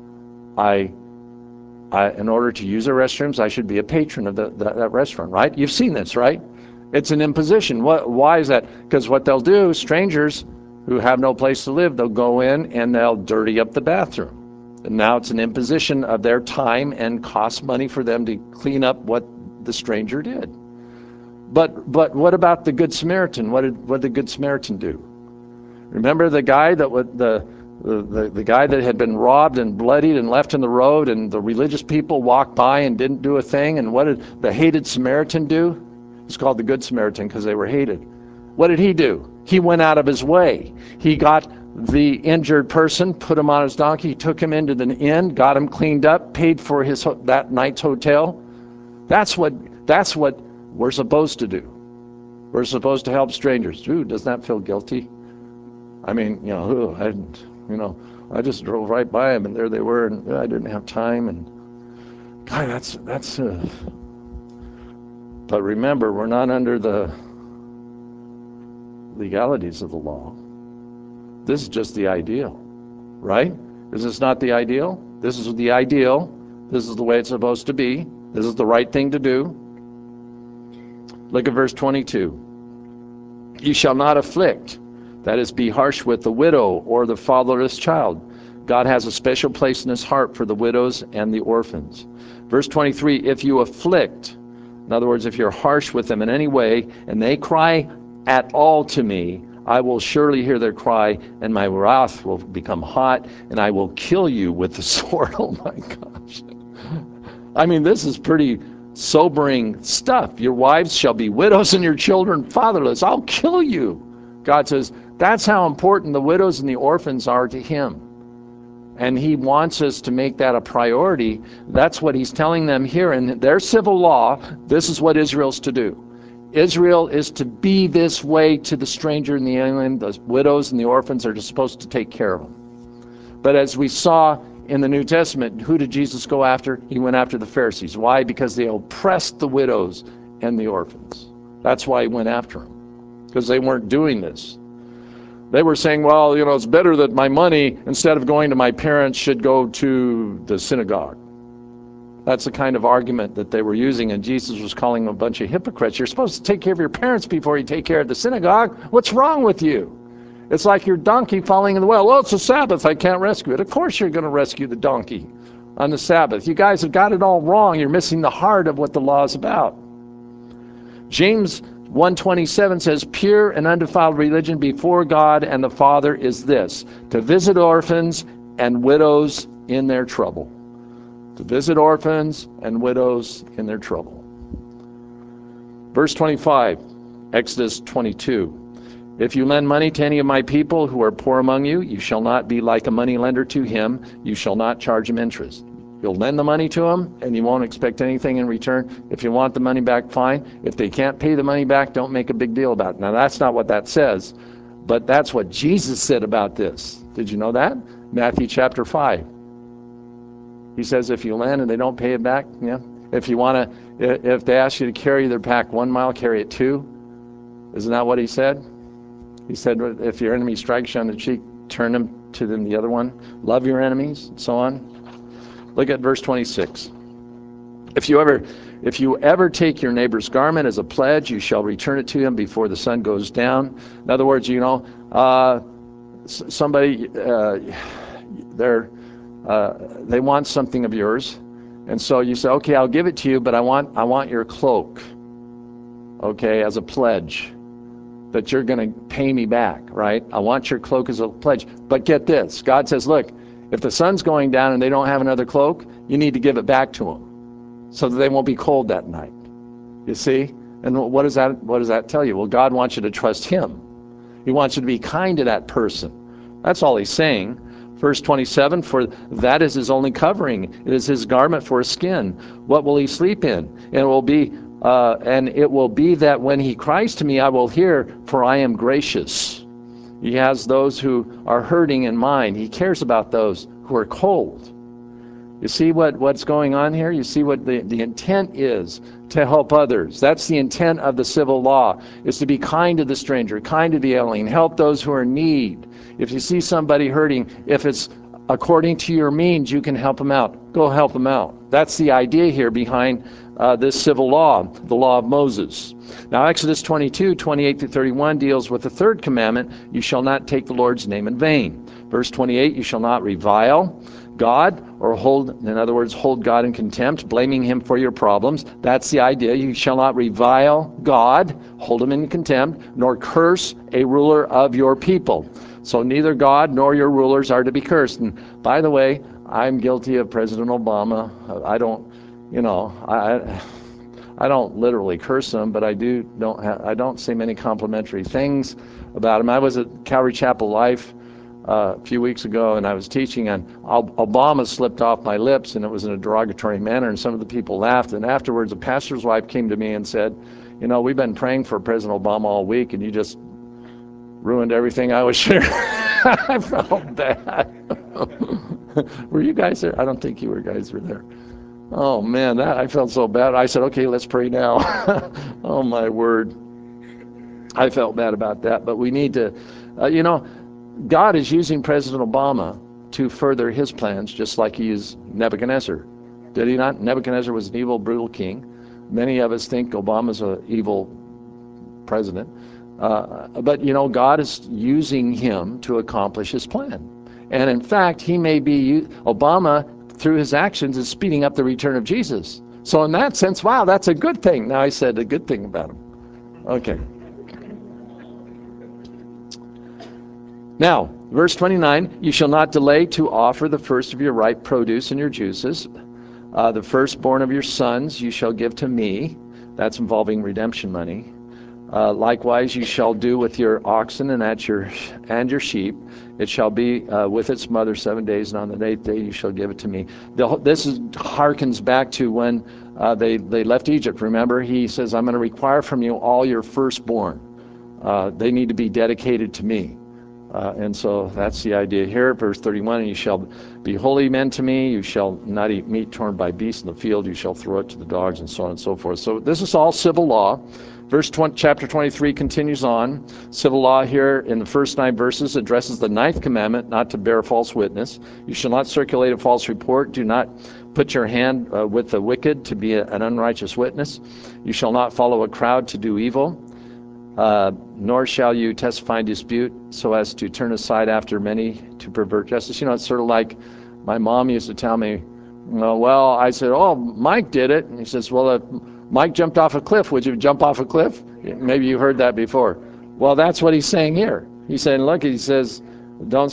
in order to use their restrooms, I should be a patron of that restaurant, right? You've seen this, right? It's an imposition. Why is that? Because what they'll do, strangers who have no place to live, they'll go in and they'll dirty up the bathroom. And now it's an imposition of their time and costs money for them to clean up what the stranger did. But what about the Good Samaritan? What did the Good Samaritan do? Remember the guy that the guy that had been robbed and bloodied and left in the road, and the religious people walked by and didn't do a thing? And what did the hated Samaritan do? It's called the Good Samaritan because they were hated. What did he do? He went out of his way. He got the injured person, put him on his donkey, took him into the inn, got him cleaned up, paid for that night's hotel. That's what we're supposed to do. We're supposed to help strangers. Ooh, doesn't that feel guilty? I mean, I just drove right by them, and there they were, and I didn't have time. And God, that's. But remember, we're not under the legalities of the law. This is just the ideal, right? Is this not the ideal? This is the ideal. This is the way it's supposed to be. This is the right thing to do. Look at verse 22. You shall not afflict, that is, be harsh with the widow or the fatherless child. God has a special place in his heart for the widows and the orphans. Verse 23, if you afflict, in other words, if you're harsh with them in any way, and they cry at all to me, I will surely hear their cry, and my wrath will become hot, and I will kill you with the sword. Oh my gosh. I mean, this is pretty sobering stuff. Your wives shall be widows and your children fatherless. I'll kill you. God says, that's how important the widows and the orphans are to him. And he wants us to make that a priority. That's what he's telling them here. In their civil law, this is what Israel's to do. Israel is to be this way to the stranger and the alien. The widows and the orphans are supposed to take care of them. But as we saw in the New Testament, who did Jesus go after? He went after the Pharisees. Why? Because they oppressed the widows and the orphans. That's why he went after them. Because they weren't doing this. They were saying, well, it's better that my money, instead of going to my parents, should go to the synagogue. That's the kind of argument that they were using, and Jesus was calling them a bunch of hypocrites. You're supposed to take care of your parents before you take care of the synagogue. What's wrong with you? It's like your donkey falling in the well. Well, it's a Sabbath. I can't rescue it. Of course you're going to rescue the donkey on the Sabbath. You guys have got it all wrong. You're missing the heart of what the law is about. James 1:27 says, pure and undefiled religion before God and the Father is this, to visit orphans and widows in their trouble. To visit orphans and widows in their trouble. Verse 25, Exodus 22. If you lend money to any of my people who are poor among you, you shall not be like a money lender to him. You shall not charge him interest. You'll lend the money to them, and you won't expect anything in return. If you want the money back, fine. If they can't pay the money back, don't make a big deal about it. Now, that's not what that says, but that's what Jesus said about this. Did you know that? Matthew chapter 5. He says if you lend and they don't pay it back, if they ask you to carry their pack 1 mile, carry it 2. Isn't that what he said? He said, if your enemy strikes you on the cheek, turn them to them the other one. Love your enemies, and so on. Look at verse 26. If you ever take your neighbor's garment as a pledge, you shall return it to him before the sun goes down. In other words, somebody, they want something of yours, and so you say, okay, I'll give it to you, but I want your cloak, okay, as a pledge that you're going to pay me back, right? I want your cloak as a pledge. But get this, God says, look, if the sun's going down and they don't have another cloak, you need to give it back to them so that they won't be cold that night. You see? And what does that tell you? Well, God wants you to trust him. He wants you to be kind to that person. That's all he's saying. Verse 27, for that is his only covering. It is his garment for his skin. What will he sleep in? And it will be that when he cries to me, I will hear, for I am gracious. He has those who are hurting in mind. He cares about those who are cold. You see what's going on here? You see what the intent is to help others. That's the intent of the civil law, is to be kind to the stranger, kind to the alien, help those who are in need. If you see somebody hurting, if it's according to your means, you can help them out. Go help them out. That's the idea here behind this civil law, the law of Moses. Now, Exodus 22, 28 through 31 deals with the third commandment: you shall not take the Lord's name in vain. Verse 28, you shall not revile God, or in other words, hold God in contempt, blaming him for your problems. That's the idea. You shall not revile God, hold him in contempt, nor curse a ruler of your people. So neither God nor your rulers are to be cursed. And by the way, I'm guilty of President Obama. I don't literally curse him, but I don't say many complimentary things about him. I was at Calvary Chapel Life a few weeks ago, and I was teaching, and Obama slipped off my lips, and it was in a derogatory manner, and some of the people laughed. And afterwards, a pastor's wife came to me and said, we've been praying for President Obama all week, and you just ruined everything I was sharing. I felt bad. Were you guys there? I don't think you guys were there. Oh man, I felt so bad. I said, okay, let's pray now. Oh my word. I felt bad about that, but we need to, God is using President Obama to further his plans, just like he used Nebuchadnezzar. Did he not? Nebuchadnezzar was an evil, brutal king. Many of us think Obama's an evil president. But God is using him to accomplish his plan. And in fact, Obama, through his actions, is speeding up the return of Jesus. So in that sense, wow, that's a good thing. Now I said a good thing about him. Okay. Now, verse 29, you shall not delay to offer the first of your ripe produce and your juices. The firstborn of your sons you shall give to me. That's involving redemption money. Likewise, you shall do with your oxen and your sheep. It shall be with its mother 7 days, and on the 8th day you shall give it to me. This harkens back to when they left Egypt. Remember, he says, I'm going to require from you all your firstborn. They need to be dedicated to me. And so that's the idea here. Verse 31, and you shall be holy men to me. You shall not eat meat torn by beasts in the field. You shall throw it to the dogs, and so on and so forth. So this is all civil law. Chapter 23 continues on. Civil law here in the first 9 verses addresses the 9th commandment, not to bear false witness. You shall not circulate a false report. Do not put your hand with the wicked to be an unrighteous witness. You shall not follow a crowd to do evil. Nor shall you testify in dispute so as to turn aside after many to pervert justice. It's sort of like my mom used to tell me, well, I said, Mike did it. And he says, well, if Mike jumped off a cliff, would you jump off a cliff? Maybe you heard that before. Well, that's what he's saying here. He's saying, look, he says, don't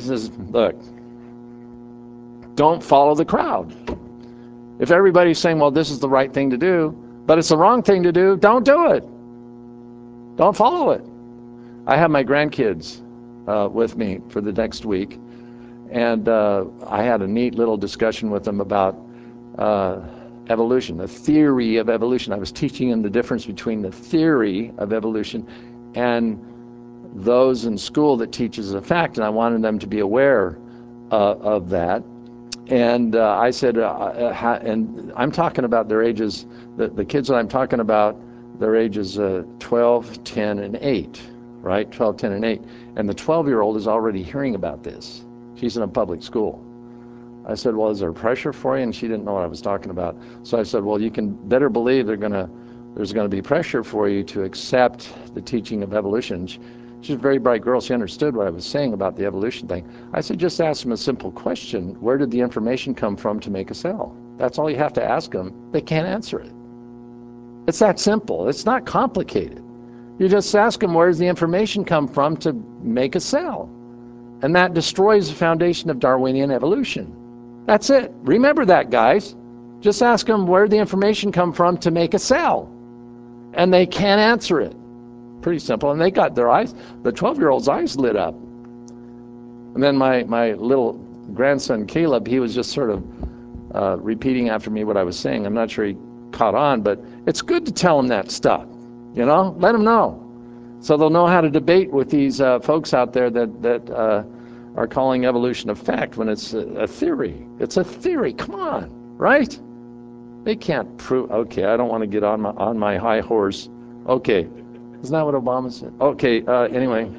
follow the crowd. If everybody's saying, well, this is the right thing to do, but it's the wrong thing to do, don't do it. Don't follow it. I have my grandkids with me for the next week, and I had a neat little discussion with them about evolution, the theory of evolution. I was teaching them the difference between the theory of evolution and those in school that teaches a fact, and I wanted them to be aware of that. And I said, and I'm talking about their ages, the kids that I'm talking about, their ages 12, 10, and 8, right? 12, 10, and 8. And the 12-year-old is already hearing about this. She's in a public school. I said, well, is there pressure for you? And she didn't know what I was talking about. So I said, well, you can better believe there's going to be pressure for you to accept the teaching of evolution. She's a very bright girl. She understood what I was saying about the evolution thing. I said, just ask them a simple question. Where did the information come from to make a cell? That's all you have to ask them. They can't answer it. It's that simple. It's not complicated. You just ask them, where does the information come from to make a cell? And that destroys the foundation of Darwinian evolution. That's it. Remember that, guys. Just ask them, where did the information come from to make a cell? And they can't answer it. Pretty simple. And they got their eyes, the 12-year-old's eyes lit up. And then my little grandson, Caleb, he was just sort of repeating after me what I was saying. I'm not sure he caught on, but it's good to tell them that stuff, let them know, so they'll know how to debate with these folks out there that are calling evolution a fact when it's a theory. It's a theory. Come on, right? They can't prove. Okay, I don't want to get on my high horse. Okay, isn't that what Obama said? Okay, anyway.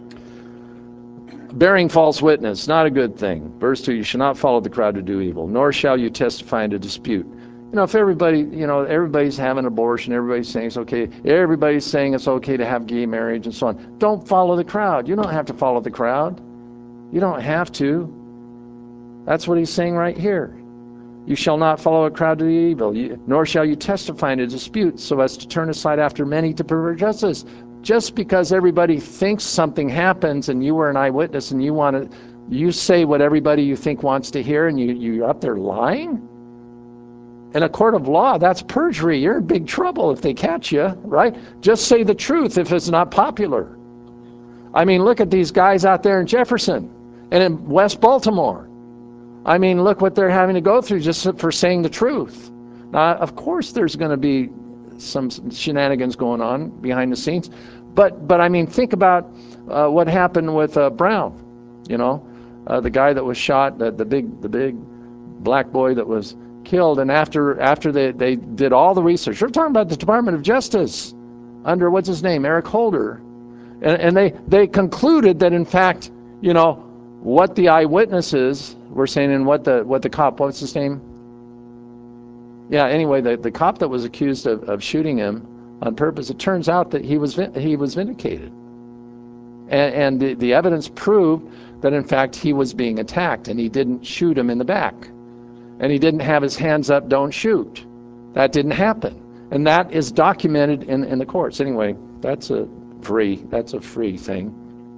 Bearing false witness, not a good thing. Verse 2, you shall not follow the crowd to do evil, nor shall you testify in a dispute. You know, if everybody, everybody's having abortion, everybody's saying it's okay, everybody's saying it's okay to have gay marriage and so on, don't follow the crowd. You don't have to follow the crowd. You don't have to. That's what he's saying right here. You shall not follow a crowd to do evil, nor shall you testify in a dispute so as to turn aside after many to pervert justice. Just because everybody thinks something happens and you were an eyewitness and you say what everybody you think wants to hear and you're up there lying? In a court of law, that's perjury. You're in big trouble if they catch you, right? Just say the truth if it's not popular. I mean, look at these guys out there in Jefferson and in West Baltimore. I mean, look what they're having to go through just for saying the truth. Now, of course, there's going to be some shenanigans going on behind the scenes, but I mean, think about what happened with Brown. The guy that was shot, the big black boy that was killed, and after they did all the research, we're talking about the Department of Justice under what's his name, Eric Holder, and they concluded that in fact, what the eyewitnesses were saying and what the cop, what's his name? Yeah, anyway, the cop that was accused of shooting him on purpose, it turns out that he was vindicated. And the evidence proved that, in fact, he was being attacked, and he didn't shoot him in the back. And he didn't have his hands up, don't shoot. That didn't happen. And that is documented in the courts. Anyway, that's a free thing.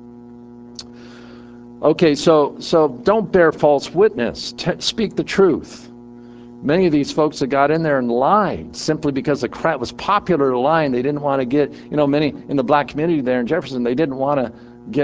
Okay, so don't bear false witness. Speak the truth. Many of these folks that got in there and lied simply because the crowd was popular to lie, and they didn't want to get, many in the black community there in Jefferson, they didn't want to get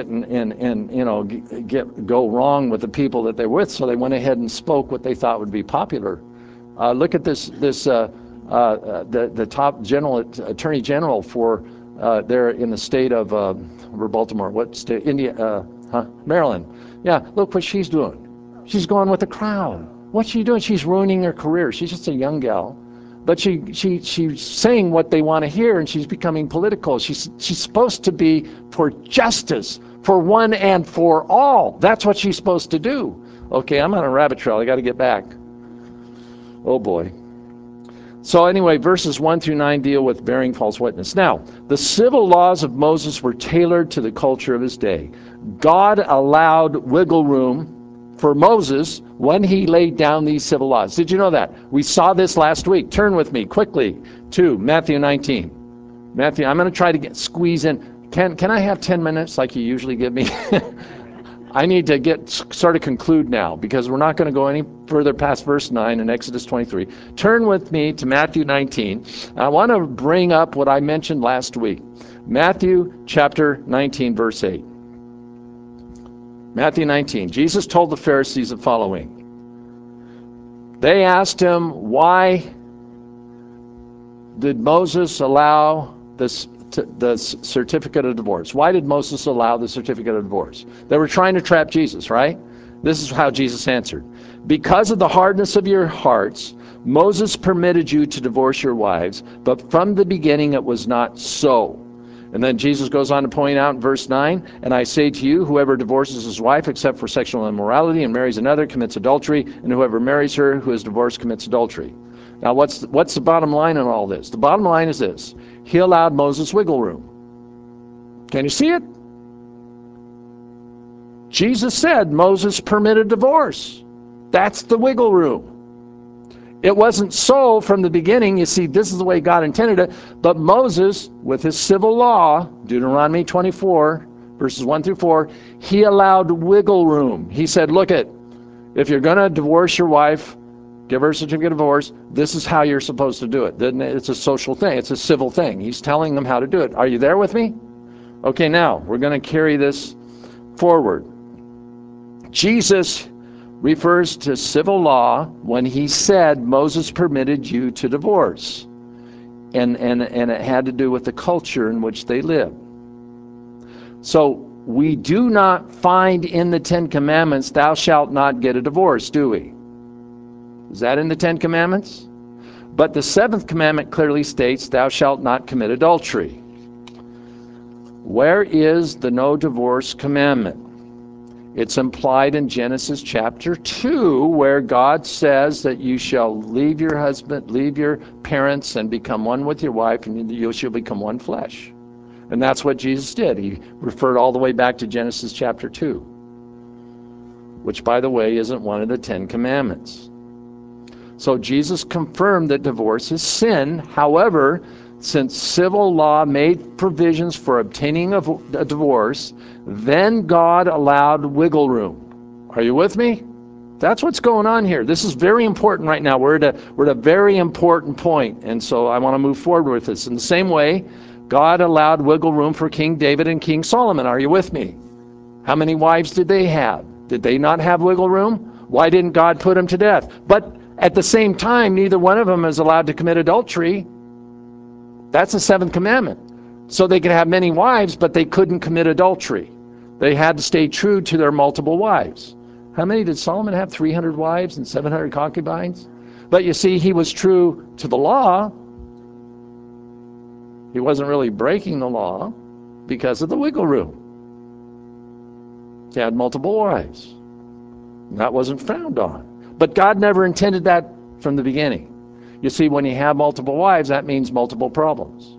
go wrong with the people that they're with, so they went ahead and spoke what they thought would be popular. Look at this the top attorney general for there in the state of Baltimore, what state? Maryland. Yeah, look what she's doing. She's going with the crowd. What's she doing? She's ruining her career. She's just a young gal, but she's saying what they want to hear, and she's becoming political. She's supposed to be for justice, for one and for all. That's what she's supposed to do. Okay, I'm on a rabbit trail. I got to get back. Oh boy. So anyway, verses 1 through 9 deal with bearing false witness. Now, the civil laws of Moses were tailored to the culture of his day. God allowed wiggle room for Moses when he laid down these civil laws. Did you know that? We saw this last week. Turn with me quickly to Matthew 19. Matthew, I'm going to try to squeeze in. Can I have 10 minutes like you usually give me? I need to sort of conclude now, because we're not going to go any further past verse 9 in Exodus 23. Turn with me to Matthew 19. I want to bring up what I mentioned last week. Matthew chapter 19, verse 8. Matthew 19. Jesus told the Pharisees the following. They asked him, why did Moses allow the certificate of divorce? Why did Moses allow the certificate of divorce? They were trying to trap Jesus, right? This is how Jesus answered. Because of the hardness of your hearts, Moses permitted you to divorce your wives, but from the beginning it was not so. And then Jesus goes on to point out in verse 9, and I say to you, whoever divorces his wife except for sexual immorality and marries another commits adultery, and whoever marries her who is divorced commits adultery. Now what's the bottom line in all this? The bottom line is this. He allowed Moses wiggle room. Can you see it? Jesus said Moses permitted divorce. That's the wiggle room. It wasn't so from the beginning. You see, this is the way God intended it. But Moses, with his civil law, Deuteronomy 24, verses 1 through 4, he allowed wiggle room. He said, look if you're going to divorce your wife, give her a certificate of divorce, this is how you're supposed to do it. It's a social thing. It's a civil thing. He's telling them how to do it. Are you there with me? Okay, now, we're going to carry this forward. Jesus refers to civil law when he said Moses permitted you to divorce. And it had to do with the culture in which they lived. So we do not find in the Ten Commandments, thou shalt not get a divorce, do we? Is that in the Ten Commandments? But the seventh commandment clearly states, thou shalt not commit adultery. Where is the no divorce commandment? It's implied in Genesis chapter 2, where God says that you shall leave your husband, leave your parents, and become one with your wife, and you shall become one flesh. And that's what Jesus did. He referred all the way back to Genesis chapter 2, which, by the way, isn't one of the Ten Commandments. So Jesus confirmed that divorce is sin. However, since civil law made provisions for obtaining a divorce, then God allowed wiggle room. Are you with me? That's what's going on here. This is very important right now. We're at a very important point, and so I want to move forward with this. In the same way, God allowed wiggle room for King David and King Solomon. Are you with me? How many wives did they have? Did they not have wiggle room? Why didn't God put them to death? But at the same time, neither one of them is allowed to commit adultery. That's the seventh commandment. So they could have many wives, but they couldn't commit adultery. They had to stay true to their multiple wives. How many did Solomon have? 300 wives and 700 concubines? But you see, he was true to the law. He wasn't really breaking the law because of the wiggle room. He had multiple wives. And that wasn't frowned on. But God never intended that from the beginning. You see, when you have multiple wives, that means multiple problems.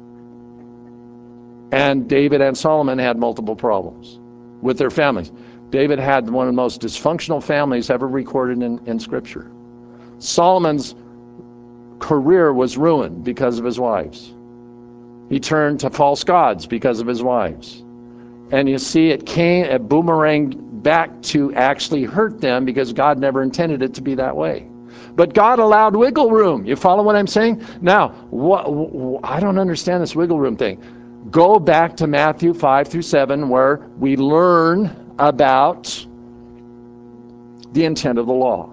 And David and Solomon had multiple problems with their families. David had one of the most dysfunctional families ever recorded in Scripture. Solomon's career was ruined because of his wives. He turned to false gods because of his wives. And you see, it boomeranged back to actually hurt them because God never intended it to be that way. But God allowed wiggle room. You follow what I'm saying? Now, I don't understand this wiggle room thing. Go back to Matthew 5 through 7, where we learn about the intent of the law.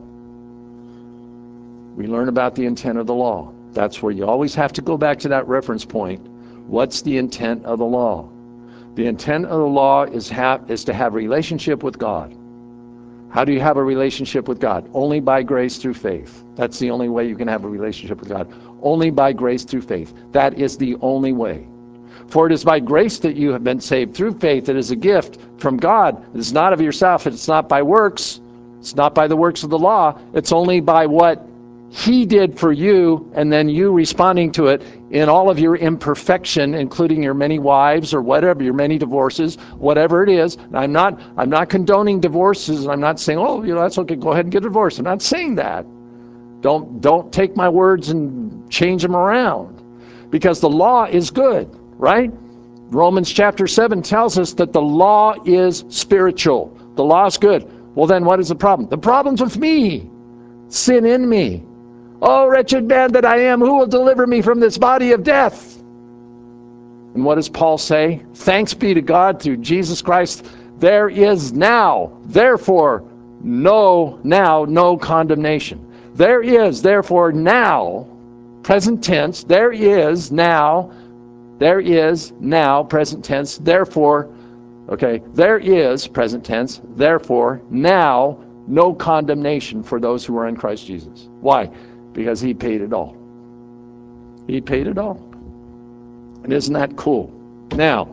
We learn about the intent of the law. That's where you always have to go back to that reference point. What's the intent of the law? The intent of the law is to have a relationship with God. How do you have a relationship with God? Only by grace through faith. That's the only way you can have a relationship with God. Only by grace through faith. That is the only way. For it is by grace that you have been saved through faith. It is a gift from God. It is not of yourself. It's not by works. It's not by the works of the law. It's only by what He did for you, and then you responding to it in all of your imperfection, including your many wives or whatever, your many divorces, whatever it is. I'm not condoning divorces. I'm not saying, oh, that's okay, go ahead and get a divorce. I'm not saying that. Don't take my words and change them around, because the law is good, right? Romans chapter 7 tells us that the law is spiritual. The law is good. Well, then what is the problem? The problem's with me. Sin in me. Oh, wretched man that I am, who will deliver me from this body of death? And what does Paul say? Thanks be to God through Jesus Christ. There is now, therefore, no condemnation. There is, therefore, now, present tense, there is now, present tense, therefore, there is, present tense, therefore, now, no condemnation for those who are in Christ Jesus. Why? Because He paid it all. He paid it all. And isn't that cool? Now,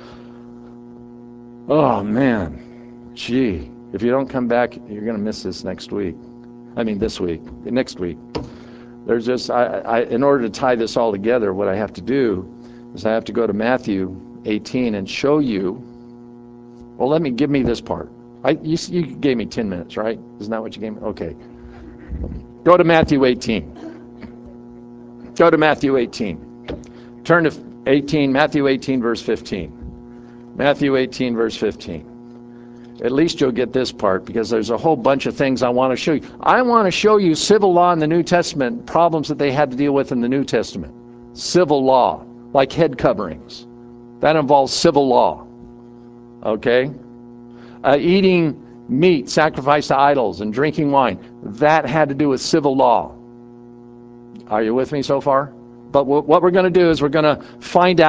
oh man, gee, if you don't come back, you're going to miss this next week. Next week. There's just, in order to tie this all together, what I have to do is I have to go to Matthew 18 and show you, well, give me this part. You gave me 10 minutes, right? Isn't that what you gave me? Okay. Go to Matthew 18. Go to Matthew 18. Turn to Matthew 18, verse 15. Matthew 18, verse 15. At least you'll get this part, because there's a whole bunch of things I want to show you. I want to show you civil law in the New Testament, problems that they had to deal with in the New Testament. Civil law, like head coverings. That involves civil law. Okay? Eating meat sacrificed to idols and drinking wine, that had to do with civil law. Are you with me so far? But what we're going to do is we're going to find out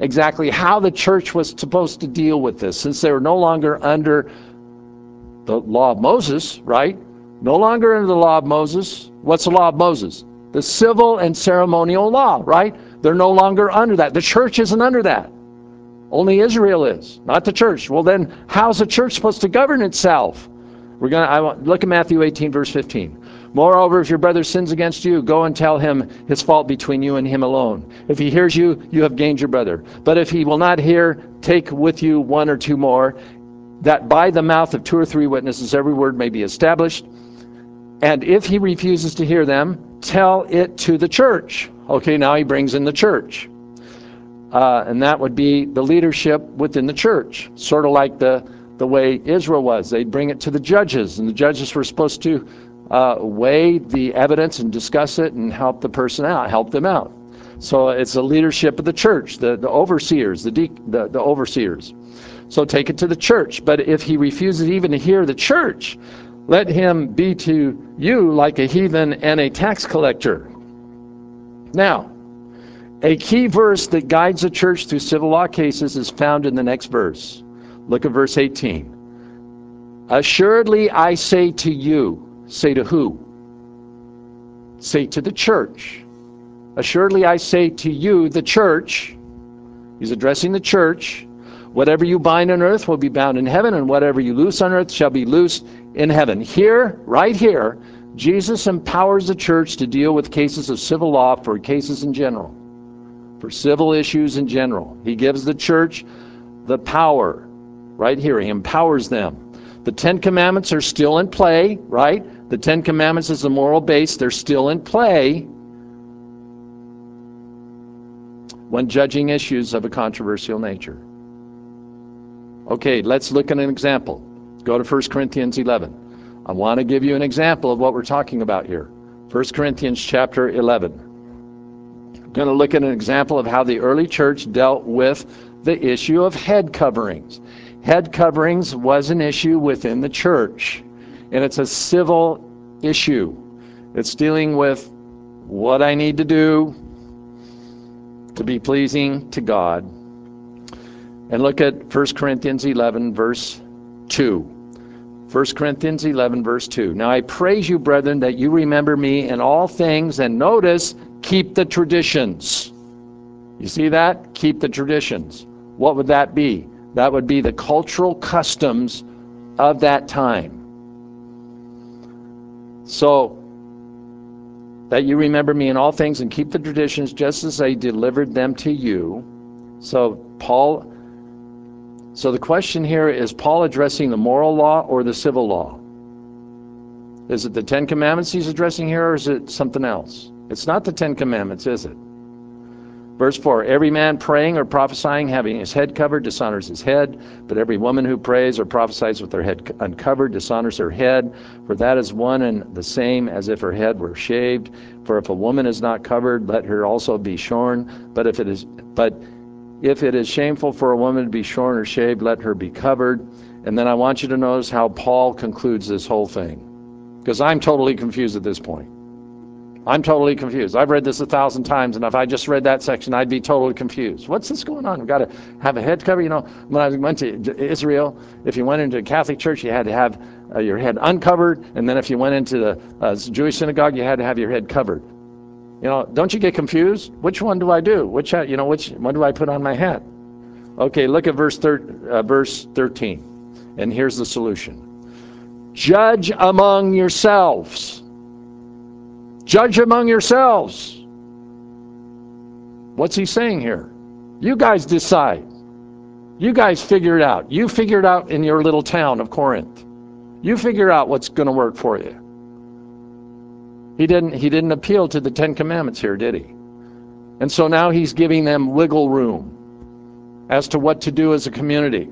exactly how the church was supposed to deal with this, since they were no longer under the law of Moses, right? No longer under the law of Moses. What's the law of Moses? The civil and ceremonial law, right? They're no longer under that. The church isn't under that. Only Israel is, not the church. Well, then how's the church supposed to govern itself? Look at Matthew 18, verse 15. Moreover, if your brother sins against you, go and tell him his fault between you and him alone. If he hears you, you have gained your brother. But if he will not hear, take with you one or two more, that by the mouth of two or three witnesses every word may be established. And if he refuses to hear them, tell it to the church. Okay, now he brings in the church. And that would be the leadership within the church, sort of like the way Israel was. They'd bring it to the judges, and the judges were supposed to weigh the evidence and discuss it and help the person out, help them out. So it's the leadership of the church, the overseers, the overseers. So take it to the church. But if he refuses even to hear the church, let him be to you like a heathen and a tax collector. Now, a key verse that guides the church through civil law cases is found in the next verse. Look at verse 18. Assuredly I say to you, say to who? Say to the church. Assuredly I say to you, the church. He's addressing the church. Whatever you bind on earth will be bound in heaven, and whatever you loose on earth shall be loosed in heaven. Here, right here, Jesus empowers the church to deal with cases of civil law for cases in general, for civil issues in general. He gives the church the power right here. He empowers them. The Ten Commandments are still in play, right? The Ten Commandments is the moral base. They're still in play when judging issues of a controversial nature. Okay, let's look at an example. Go to 1 Corinthians 11. I want to give you an example of what we're talking about here. 1 Corinthians chapter 11. I'm going to look at an example of how the early church dealt with the issue of head coverings. Head coverings was an issue within the church, and it's a civil issue. It's dealing with what I need to do to be pleasing to God. And look at 1 Corinthians 11, verse 2. 1 Corinthians 11, verse 2. Now I praise you, brethren, that you remember me in all things, and notice, keep the traditions. You see that? Keep the traditions. What would that be? That would be the cultural customs of that time. So, that you remember me in all things and keep the traditions just as I delivered them to you. So the question here, is Paul addressing the moral law or the civil law? Is it the Ten Commandments he's addressing here, or is it something else? It's not the Ten Commandments, is it? Verse 4, every man praying or prophesying, having his head covered, dishonors his head. But every woman who prays or prophesies with her head uncovered dishonors her head. For that is one and the same as if her head were shaved. For if a woman is not covered, let her also be shorn. But if it is shameful for a woman to be shorn or shaved, let her be covered. And then I want you to notice how Paul concludes this whole thing, because I'm totally confused at this point. I'm totally confused. I've read this 1,000 times, and if I just read that section, I'd be totally confused. What's this going on? We've got to have a head cover. You know, when I went to Israel, if you went into a Catholic church, you had to have your head uncovered, and then if you went into the Jewish synagogue, you had to have your head covered. You know, don't you get confused? Which one do I do? Which one do I put on my head? Okay, look at verse 13, and here's the solution. Judge among yourselves. Judge among yourselves. What's he saying here? You guys decide. You guys figure it out. You figure it out in your little town of Corinth. You figure out what's going to work for you. He didn't appeal to the Ten Commandments here, did he? And so now he's giving them wiggle room as to what to do as a community.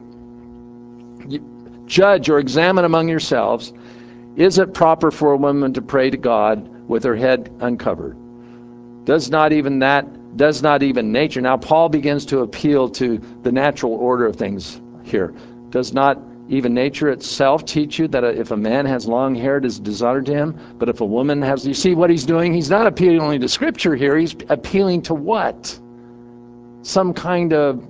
Judge or examine among yourselves, is it proper for a woman to pray to God with her head uncovered? Does not even nature. Now Paul begins to appeal to the natural order of things here. Does not even nature itself teach you that if a man has long hair, it is dishonor to him? But if a woman has, you see what he's doing? He's not appealing only to Scripture here. He's appealing to what? some kind of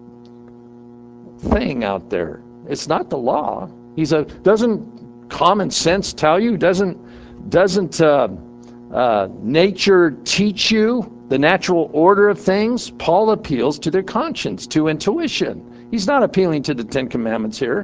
thing out there. It's not the law. Doesn't common sense tell you? Doesn't nature teach you the natural order of things? Paul appeals to their conscience, to intuition. He's not appealing to the Ten Commandments here.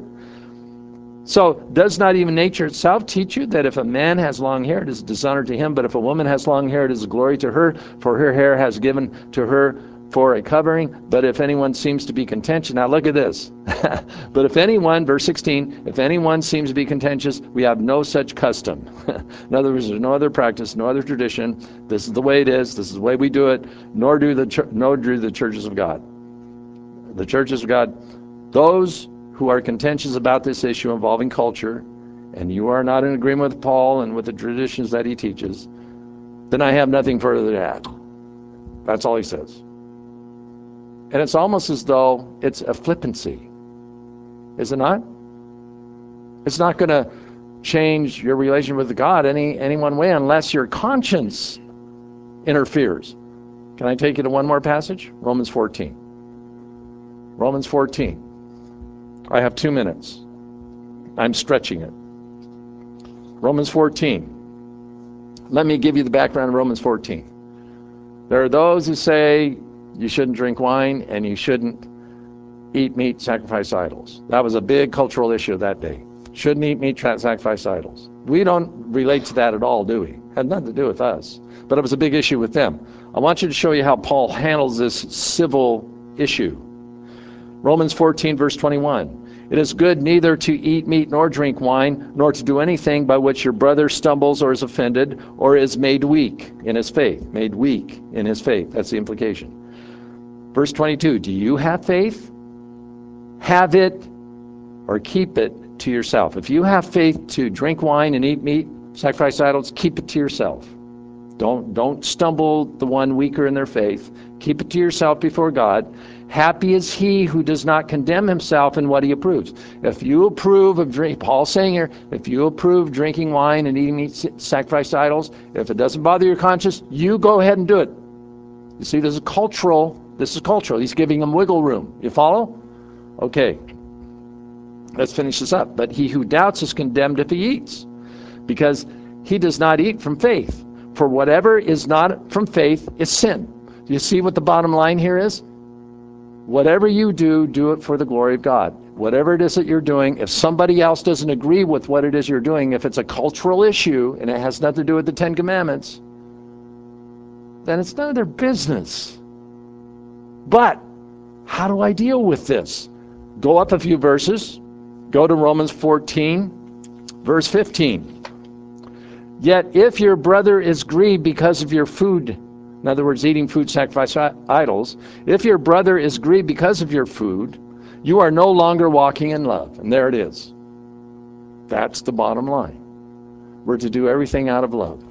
So does not even nature itself teach you that if a man has long hair, it is a dishonor to him, but if a woman has long hair, it is a glory to her, for her hair has given to her for a covering? But if anyone seems to be contentious, now look at this. But if anyone, verse 16, if anyone seems to be contentious, we have no such custom. In other words, there's no other practice, no other tradition. This is the way it is. This is the way we do it. Nor do the churches of God. The churches of God, those who are contentious about this issue involving culture, and you are not in agreement with Paul and with the traditions that he teaches, then I have nothing further to add. That's all he says. And it's almost as though it's a flippancy, is it not? It's not going to change your relation with God any one way unless your conscience interferes. Can I take you to one more passage? Romans 14. Romans 14. I have 2 minutes. I'm stretching it. Romans 14. Let me give you the background of Romans 14. There are those who say you shouldn't drink wine and you shouldn't eat meat sacrificed to idols. That was a big cultural issue that day. Shouldn't eat meat sacrificed to idols. We don't relate to that at all, do we? Had nothing to do with us. But it was a big issue with them. I want you to show you how Paul handles this civil issue. Romans 14, verse 21. It is good neither to eat meat nor drink wine, nor to do anything by which your brother stumbles or is offended or is made weak in his faith. Made weak in his faith. That's the implication. Verse 22. Do you have faith? Have it or keep it to yourself. If you have faith to drink wine and eat meat, sacrifice idols, keep it to yourself. Don't stumble the one weaker in their faith. Keep it to yourself before God. Happy is he who does not condemn himself in what he approves. If you approve of drink, Paul's saying here, if you approve drinking wine and eating meat sacrificed to idols, if it doesn't bother your conscience, you go ahead and do it. You see, this is cultural. He's giving them wiggle room. You follow? Okay. Let's finish this up. But he who doubts is condemned if he eats, because he does not eat from faith. For whatever is not from faith is sin. Do you see what the bottom line here is? Whatever you do, do it for the glory of God. Whatever it is that you're doing, if somebody else doesn't agree with what it is you're doing, if it's a cultural issue and it has nothing to do with the Ten Commandments, then it's none of their business. But how do I deal with this? Go up a few verses. Go to Romans 14, verse 15. Yet if your brother is grieved because of your food, in other words, eating food sacrificed to idols, if your brother is grieved because of your food, you are no longer walking in love. And there it is. That's the bottom line. We're to do everything out of love.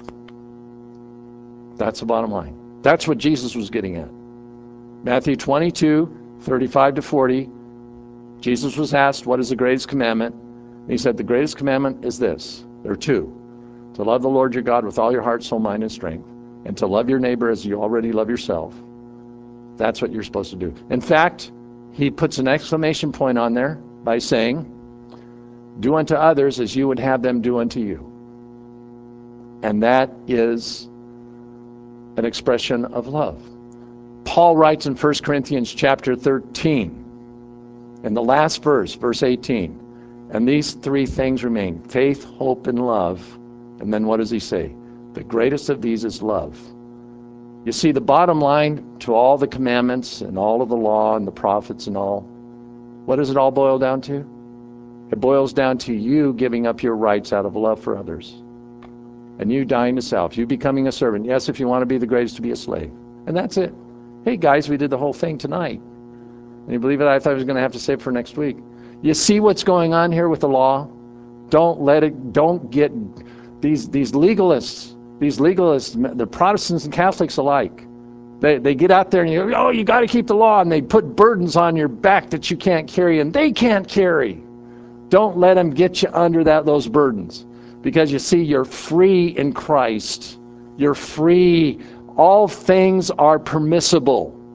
That's the bottom line. That's what Jesus was getting at. Matthew 22, 35 to 40, Jesus was asked, what is the greatest commandment? And he said, the greatest commandment is this. There are two. To love the Lord your God with all your heart, soul, mind, and strength, and to love your neighbor as you already love yourself. That's what you're supposed to do. In fact, he puts an exclamation point on there by saying, do unto others as you would have them do unto you. And that is an expression of love. Paul writes in 1 Corinthians chapter 13, in the last verse, verse 18, and these three things remain, faith, hope, and love. And then what does he say? The greatest of these is love. You see, the bottom line to all the commandments and all of the law and the prophets and all, what does it all boil down to? It boils down to you giving up your rights out of love for others. And you dying to self, you becoming a servant. Yes, if you want to be the greatest, to be a slave. And that's it. Hey guys, we did the whole thing tonight. And you believe it? I thought I was going to have to say it for next week. You see what's going on here with the law? Don't get these legalists, the Protestants and Catholics alike. They get out there and you got to keep the law, and they put burdens on your back that you can't carry and they can't carry. Don't let them get you under those burdens, because you see, you're free in Christ. You're free. All things are permissible.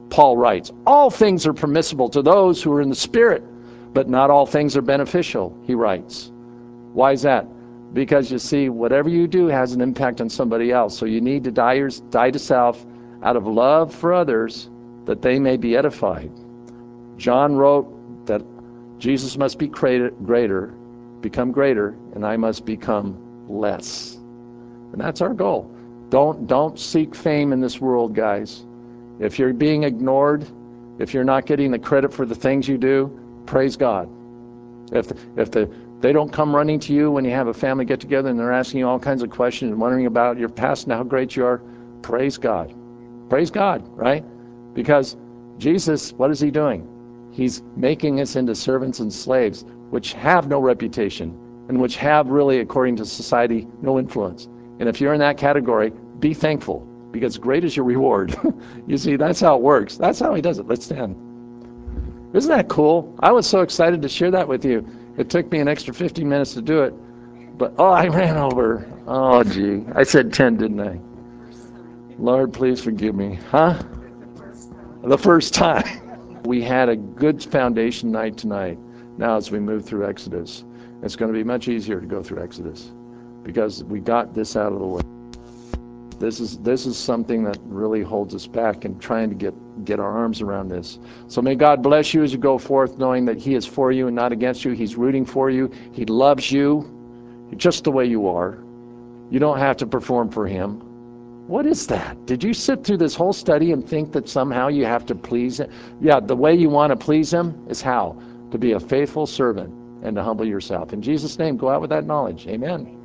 Paul writes, all things are permissible to those who are in the Spirit, but not all things are beneficial, he writes. Why is that? Because you see, whatever you do has an impact on somebody else. So you need to die to self out of love for others, that they may be edified. John wrote that Jesus must be greater, become greater, and I must become less. And that's our goal. Don't seek fame in this world, guys. If you're being ignored, if you're not getting the credit for the things you do, praise God. If they don't come running to you when you have a family get together and they're asking you all kinds of questions and wondering about your past and how great you are, praise God. Praise God, right? Because Jesus, what is he doing? He's making us into servants and slaves, which have no reputation and which have really, according to society, no influence. And if you're in that category, be thankful, because great is your reward. You see, that's how it works. That's how he does it. Let's stand. Isn't that cool? I was so excited to share that with you. It took me an extra 15 minutes to do it, but I ran over. Oh, gee. I said 10, didn't I? Lord, please forgive me. Huh? The first time. We had a good foundation night tonight. Now as we move through Exodus, it's going to be much easier to go through Exodus because we got this out of the way. This is something that really holds us back in trying to get our arms around this. So may God bless you as you go forth, knowing that he is for you and not against you. He's rooting for you. He loves you just the way you are. You don't have to perform for him. What is that? Did you sit through this whole study and think that somehow you have to please him? Yeah, the way you want to please him is how? To be a faithful servant and to humble yourself. In Jesus' name, go out with that knowledge. Amen.